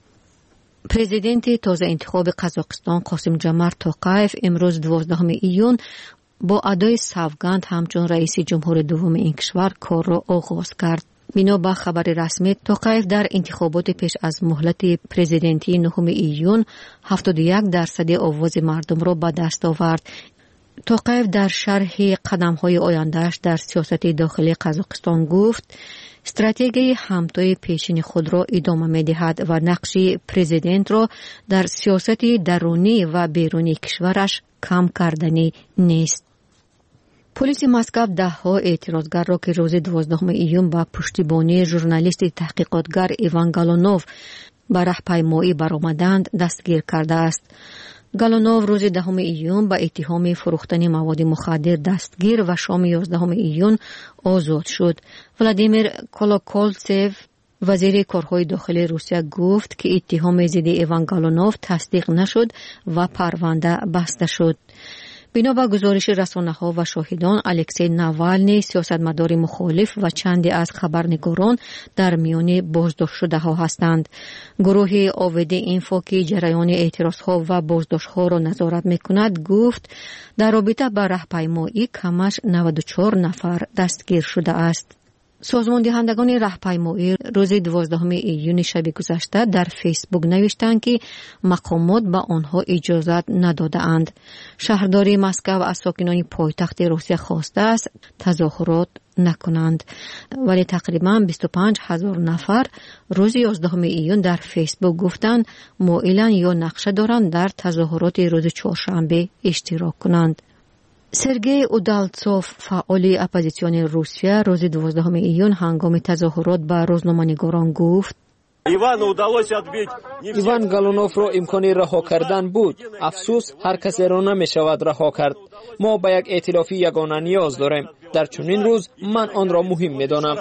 Speaker 15: پرزیدنت تازه انتخاب قزاقستان قاسم جمال توقایف امروز 12 ایون با ادای سوگند همچون رئیس جمهور دوم این کشور کار را آغاز کرد. بنا به خبر رسمی توقایف در انتخابات پیش از مهلت پرزیدنتی 9 ایون 71% آواز مردم را به دست آورد. توقیف در شرح قدم‌های آینده‌اش در سیاست داخلی قزاقستان گفت استراتژی همتای پیشین خود را ادامه می‌دهد و نقش پرزیدنت را در سیاست درونی و بیرونی کشورش کم کردنی نیست. پلیس مسکو ده‌ها اعتراضگر را که روز 12 ایون با پشتیبانی ژورنالیست تحقیقاتگر ایوان گالونوف به راهپیمایی برآمدند دستگیر کرده است. گالونوف روز 10 ایون با اتهام فروختن مواد مخدر دستگیر و شام 11 ایون آزاد شد. ولادیمیر کولوکولتسف وزیر کارهای داخلی روسیه گفت که اتهام ضد ایوان گالونوف تصدیق نشد و پرونده بسته شد. بنا به گزارش رسانه‌ها و شاهدان، الکسی ناوالنی سیاستمدار مخالف و چندی از خبرنگاران در میان بازداشت شده‌ها هستند. گروه آوید اینفو که جریان اعتراض‌ها و بازداشت‌ها را نظارت می‌کند گفت در رابطه با راهپیمایی کمش 94 نفر دستگیر شده است. سازمان دهندگان راهپیمایی روز 12 ایون شب گذشته در فیسبوک نوشتند که مقامات به آنها اجازه نداده‌اند. شهرداری مسکو از ساکنان پایتخت روسیه خواسته است تظاهرات نکنند، ولی تقریباً 25,000 نفر روز 11 ایون در فیسبوک گفتند مایلند یا نقشه دارند در تظاهرات روز چهارشنبه اشتراک کنند. سرگئی اودالتسوف فعال اپوزیسیون روسیه روز 12 ایون هنگام تظاهرات با روزنامه‌نگاران گفت
Speaker 17: ایوان گالونوف را امکان رها کردن بود. افسوس هر کسی را نمی شود رها کرد. ما به یک ائتلافی یگانه نیاز داریم. در چنین روز من آن را مهم می دانم.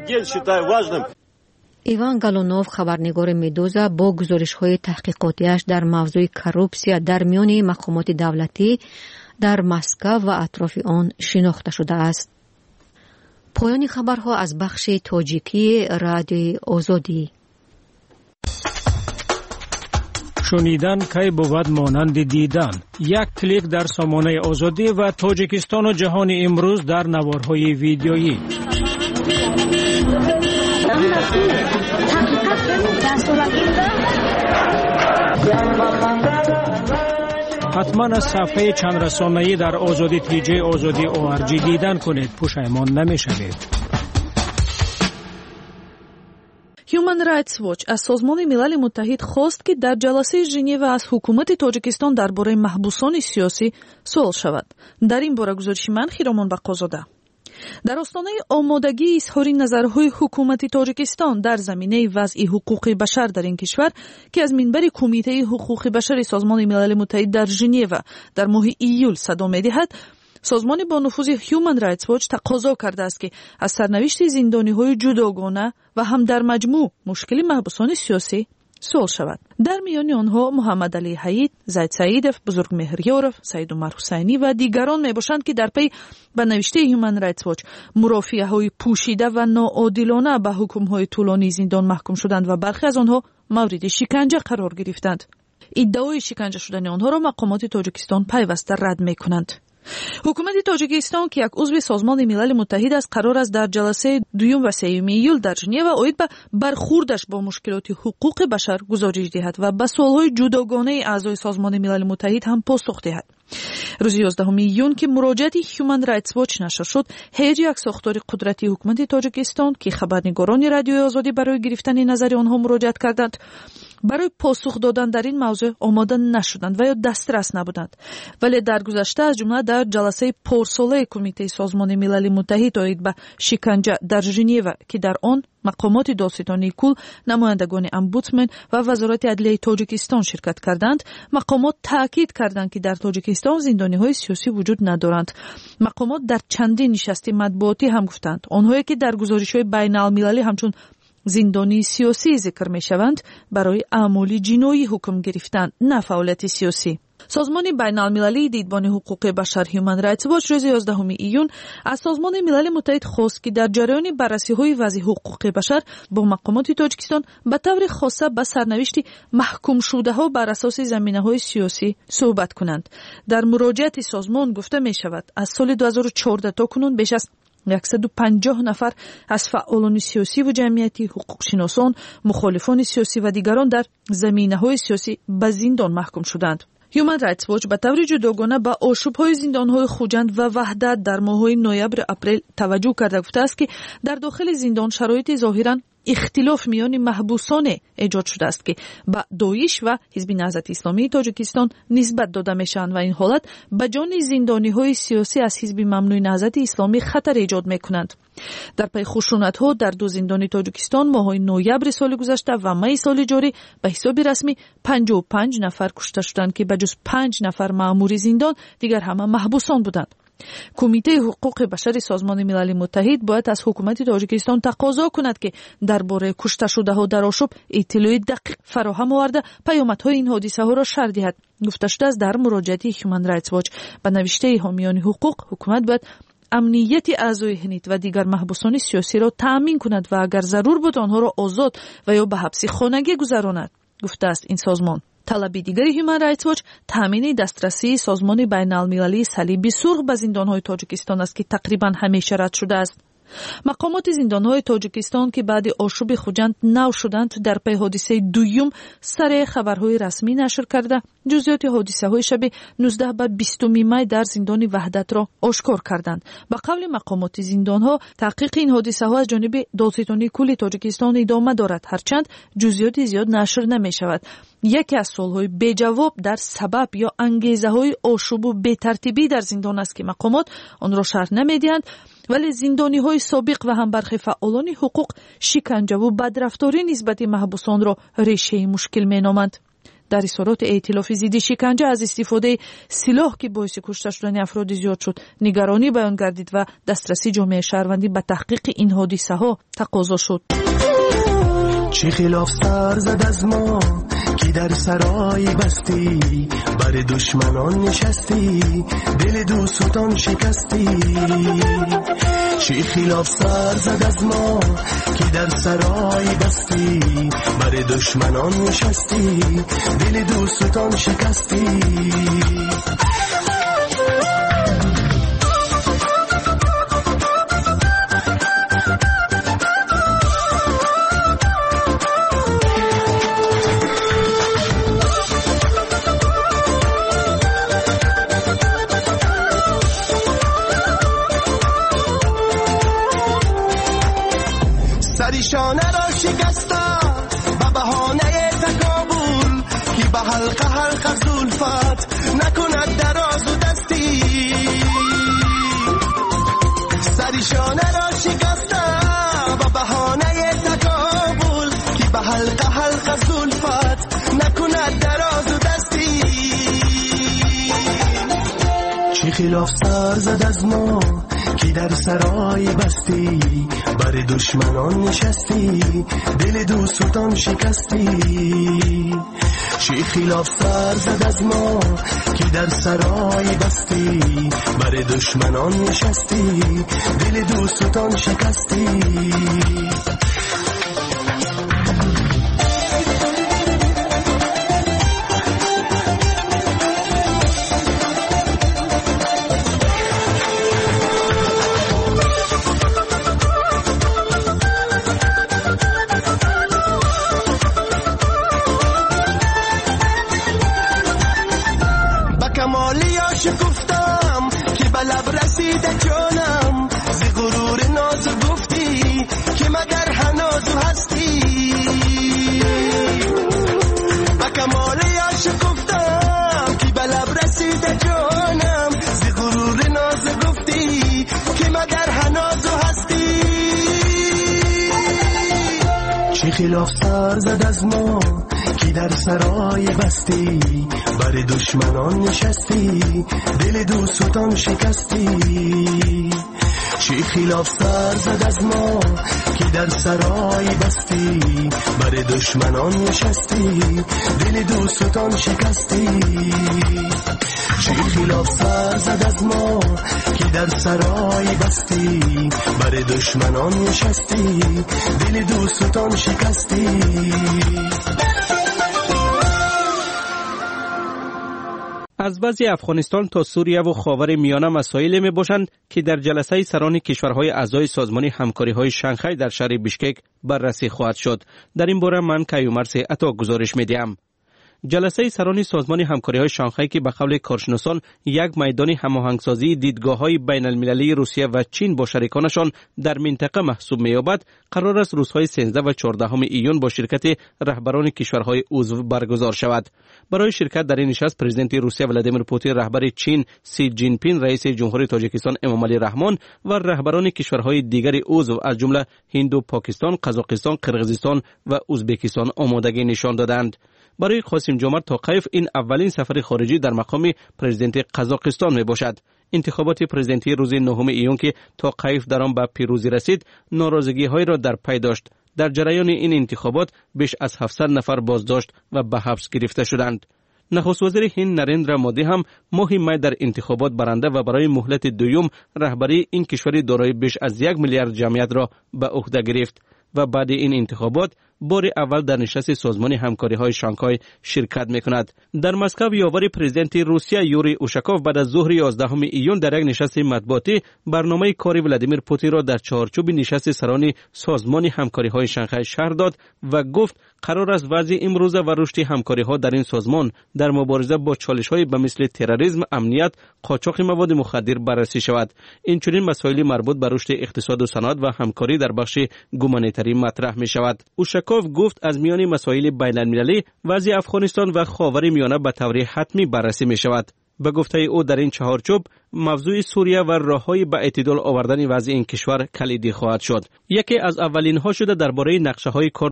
Speaker 15: ایوان گالونوف خبرنگار مدوزا با گزارش‌های تحقیقاتیش در موضوع کورپسیا در میان مقامات دولتی در مسکو و اطراف آن شناخته شده است. پایان خبرها از بخش تاجیکی رادیوی آزادی.
Speaker 8: شنیدن کی بود مانند دیدن. یک کلیک در سامانه آزادی و تاجیکستان و جهان امروز در نوارهای ویدیویی. حتما از صفحه چند رسانه‌ای در آزادی تیجی آزادی ORG دیدن کنید. پشیمان نمی‌شوید.
Speaker 9: Human Rights Watch از سازمان ملل متحد خواست که در جلسه ژنو از حکومت تاجیکستان درباره محبوسان سیاسی سوال شود. در این باره گزارش من خیرامان بقازاده. در آستانه آمادگی اظهار نظرهای حکومت تاجیکستان در زمینه وضع حقوق بشر در این کشور که از منبر کمیته حقوق بشر سازمان ملل متحد در ژنو در ماه ایول صدا می‌دهد، سازمان با نفوذ Human Rights Watch تقاضا کرده است که از سرنوشت زندانی‌های جداگانه و هم در مجموع مشکل محبوسان سیاسی سوال شود. در میان آنها محمد علی حید، زید سعیدов، بزرگ مهریارov، سعید عمر حسینی و دیگران میباشند که در پی به نوشته Human Rights Watch مرافعه‌های پوشیده و ناعادلانه به حکم‌های طولانی زندان محکوم شدند و برخی از آنها مورد شکنجه قرار گرفتند. ادعای شکنجه شدن آنها را مقامات تاجیکستان پیوسته رد می‌کنند. حکومت تاجیکستان که یک عضو سازمان ملل متحد است قرار است در جلسه 2 و 3 ایول در ژنو اید به برخوردش با مشکلات حقوق بشر گزارش دهد و به سوالهای جداگانه اعضای سازمان ملل متحد هم پاسخ دهد. روز 11 ایون که مراجعه Human Rights Watch نشر شد، هیچ یک ساختار قدرتی حکومت تاجیکستان که خبرنگاران رادیوی آزادی برای گرفتن نظر آنها مراجعت کردند برای پاسخ دادن در این موضوع آماده نشدند و یا دسترس نبودند. ولی در گذشته از جمله در جلسه پرساله کمیته سازمان ملل متحد اید به شکنجه در ژنو که در آن مقامات دادستانی کل، نمایندگان امبودسمن و وزارت عدلیه تاجیکستان شرکت کردند، مقامات تاکید کردند که در تاجیکستان زندانی‌های سیاسی وجود ندارند. مقامات در چندین نشست مطبوعاتی هم گفتند آنهایی که در گزارش‌های بین‌المللی همچون زندانی سیاسی ذکر می‌شوند برای اعمال جنایی حکم گرفتن، نه فعالیت سیاسی. سازمان بین‌المللی دیدبان حقوق بشر Human Rights Watch روز 11 ایون از سازمان ملل متحد خواست که در جریان بررسی‌های وضع حقوق بشر با مقامات تاجیکستان به طور خاص به سرنوشت محکوم شده‌ها بر اساس زمینه‌های سیاسی صحبت کنند. در مراجعت سازمان گفته می‌شود از سال 2014 تا کنون بیش از 150 نفر از فعالان سیاسی و جمعیتی، حقوقشناسان، مخالفان سیاسی و دیگران در زمینه‌های سیاسی به زندان محکوم شدند. Human Rights Watch ба таври ҷудогона ба ошӯбҳои зиндонҳои Хуҷанд ва Ваҳдат дар моҳҳои ноябр-апрел таваҷҷӯҳ карда гуфтааст, ки дар дохили зиндон шароити зоҳиран ихтилоф миёни маҳбусоне эҷод шудааст, ки ба Доиш ва Ҳизби Наҳзати Исломии Тоҷикистон нисбат дода мешаванд ва ин ҳолат ба ҷони зиндониҳои сиёсӣ аз Ҳизби Мамнӯи Наҳзати Исломӣ хатар эҷод мекунанд. дар пай хушунатҳо дар ду зиндони Тоҷикистон моҳҳои ноябри соли гузашта ва майи соли ҷорӣ ба ҳисоби расмӣ 55 нафар кушта шуданд, ки ба ҷуз 5 нафар маъмури зиндон дигар ҳама маҳбусон буданд. Кумитаи ҳуқуқи башари Созмони Милали Муттаҳид бояд аз ҳукумати Тоҷикистон тақозо кунад, ки дар бораи кушташудаҳо дар ошӯб иттилои дақиқ фароҳам оварда паёмадҳои ин ҳодисаҳоро шарҳ диҳад. гуфта шудааст, дар муроҷиати Human Rights Watch ба навиштаи ҳомиёни ҳуқуқ, ҳукумат бояд амнияти аъзои ҳинит ва дигар маҳбусони сиёсиро таъмин кунад ва агар зарур буд онҳоро озод ва ё ба ҳабси хонагӣ гузаронад, гуфтааст ин созмон. талаби дигари Human Rights Watch таъмини дастрасии Созмони Байналмилалии Салиби Сурх ба зиндонҳои Тоҷикистон аст, ки тақрибан ҳамеша рад шудааст. мақомоти зиндонҳои Тоҷикистон, ки баъди ошӯби Хуҷанд нав шуданд, дар пай ҳодисаи дуюм саре хабарҳои расмӣ нашр карда, ҷузъиёти ҳодисаҳои шаби 19 ба 20 май дар зиндони Ваҳдатро ошкор карданд. ба қавли мақомоти зиндонҳо, таҳқиқи ин ҳодисаҳо аз ҷониби Додситони Кулли Тоҷикистон идома дорад, ҳарчанд ҷузъиёти зиёд нашр намешавад. яке аз суолҳои беҷавоб дар сабаб ё ангезаҳои ошӯбу бетартибӣ дар зиндон аст, ки мақомот онро шарҳ намедиҳанд, вале зиндониҳои собиқ ва ҳам бархи фаъолони ҳуқуқ шиканҷаву бадрафторӣ нисбати маҳбусонро решаи мушкил меноманд. дар изҳороти эътилофи зидди шиканҷа аз истифодаи силоҳ, ки боиси кушта шудани афроди зиёд шуд, нигаронӣ баён гардид ва дастраси ҷомеаи шаҳрвандӣ ба таҳқиқи ин ҳодисаҳо тақозо шуд.
Speaker 14: چه خلاف سر زد از ما که در سرای بستی، بر دشمنان نشستی، دل دوستان شکستی. چه خلاف سر زد از ما که در سرای بستی، بر دشمنان نشستی، دل دوستان شکستی. سریشانه را شکستا به بهانه تکابل، که به حلقه حلقه زلفت نکند دراز و دستی. سریشانه را شکستا به بهانه تکابل، که به حلقه حلقه زلفت نکند دراز و دستی. چه خلاف سر زد از ما که در سرای بستی، بر دشمنان نشستی، دل دوستان شکستی. چه خلاف سر زد از ما که در سرای بستی، بر دشمنان نشستی، دل دوستان شکستی. گفتم که به لب رسیده جانم، ز غرور ناز گفتی که مگر هنازو هستی. به کمال عاشق گفتم که به لب رسیده جانم، ز غرور ناز گفتی که مگر هنازو هستی. چه خلاف سر زد از ما که در سرای بستی، بر دشمنان نشستی، دل دوستان شکستی. چه خلاف سر زد از ما که در سرای بستی، بر دشمنان نشستی، دل دوستان شکستی. چه خلاف سر زد از ما که در سرای بستی، بر دشمنان نشستی، دل دوستان شکستی.
Speaker 4: از وضع افغانستان تا سوریه و خاور میانه مسائلی می باشند که در جلسه سران کشورهای اعضای سازمان همکاری‌های شانگهای در شهر بیشکک بررسی خواهد شد. در این باره من کیومرث عطا گزارش می‌دهم. جلسه سران سازمان همکاری‌های شانگهای که به قول کارشناسان یک میدان هماهنگسازی دیدگاه‌های بین‌المللی روسیه و چین با شریکانشان در منطقه محسوب می‌یابد، قرار است روزهای 13 و 14 ایون با شرکت رهبران کشورهای عضو برگزار شود. برای شرکت در این نشست پرزیدنت روسیه ولادیمیر پوتین، رهبر چین سی جین پین، رئیس جمهوری تاجیکستان امامعلی رحمان و رهبران کشورهای دیگر عضو از جمله هند و پاکستان، قزاقستان، قرقیزستان و ازبکستان آمادگی نشان دادند. برای قاسم جمعت توقیف این اولین سفر خارجی در مقام پرزیدنت قزاقستان می باشد. انتخابات پرزیدنتی روز 9 ایون که توقیف در آن به پیروزی رسید، ناراضگی‌های را در پی داشت. در جریان این انتخابات بیش از 700 نفر بازداشت و به حبس گرفته شدند. نخست وزیر هند نریندرا مودی هم ماه می در انتخابات برنده و برای مهلت دوم رهبری این کشور دارای بیش از 1 میلیارد جمعیت را به عهده گرفت و بعد این انتخابات بار اول در نشست سازمان همکاری‌های شانگهای شرکت می‌کند. در مسکو یاور پرزیدنت روسیه یوری اوشاکوف بعد از ظهر 11 ایون در یک نشست مطبوعاتی برنامه کاری ولادیمیر پوتین را در چارچوب نشست سران سازمان همکاری‌های شانگهای شرح داد و گفت قرار است وضع امروزه و رشد همکاری‌ها در این سازمان در مبارزه با چالش‌های به مثل تروریسم، امنیت، قاچاق مواد مخدر بررسی شود. اینچنین مسائل مربوط به رشد اقتصاد و صنعت و همکاری در بخش گومانیتری مطرح می‌شود. اوشاکوف گفت از میان مسائل بین‌المللی وضع افغانستان و خاورمیانه به طور حتمی بررسی می شود. به گفته او در این چهارچوب موضوع سوریه و راه‌های به اعتدال آوردن وضع این کشور کلیدی خواهد شد. یکی از اولین ها شده درباره نقشه‌های کار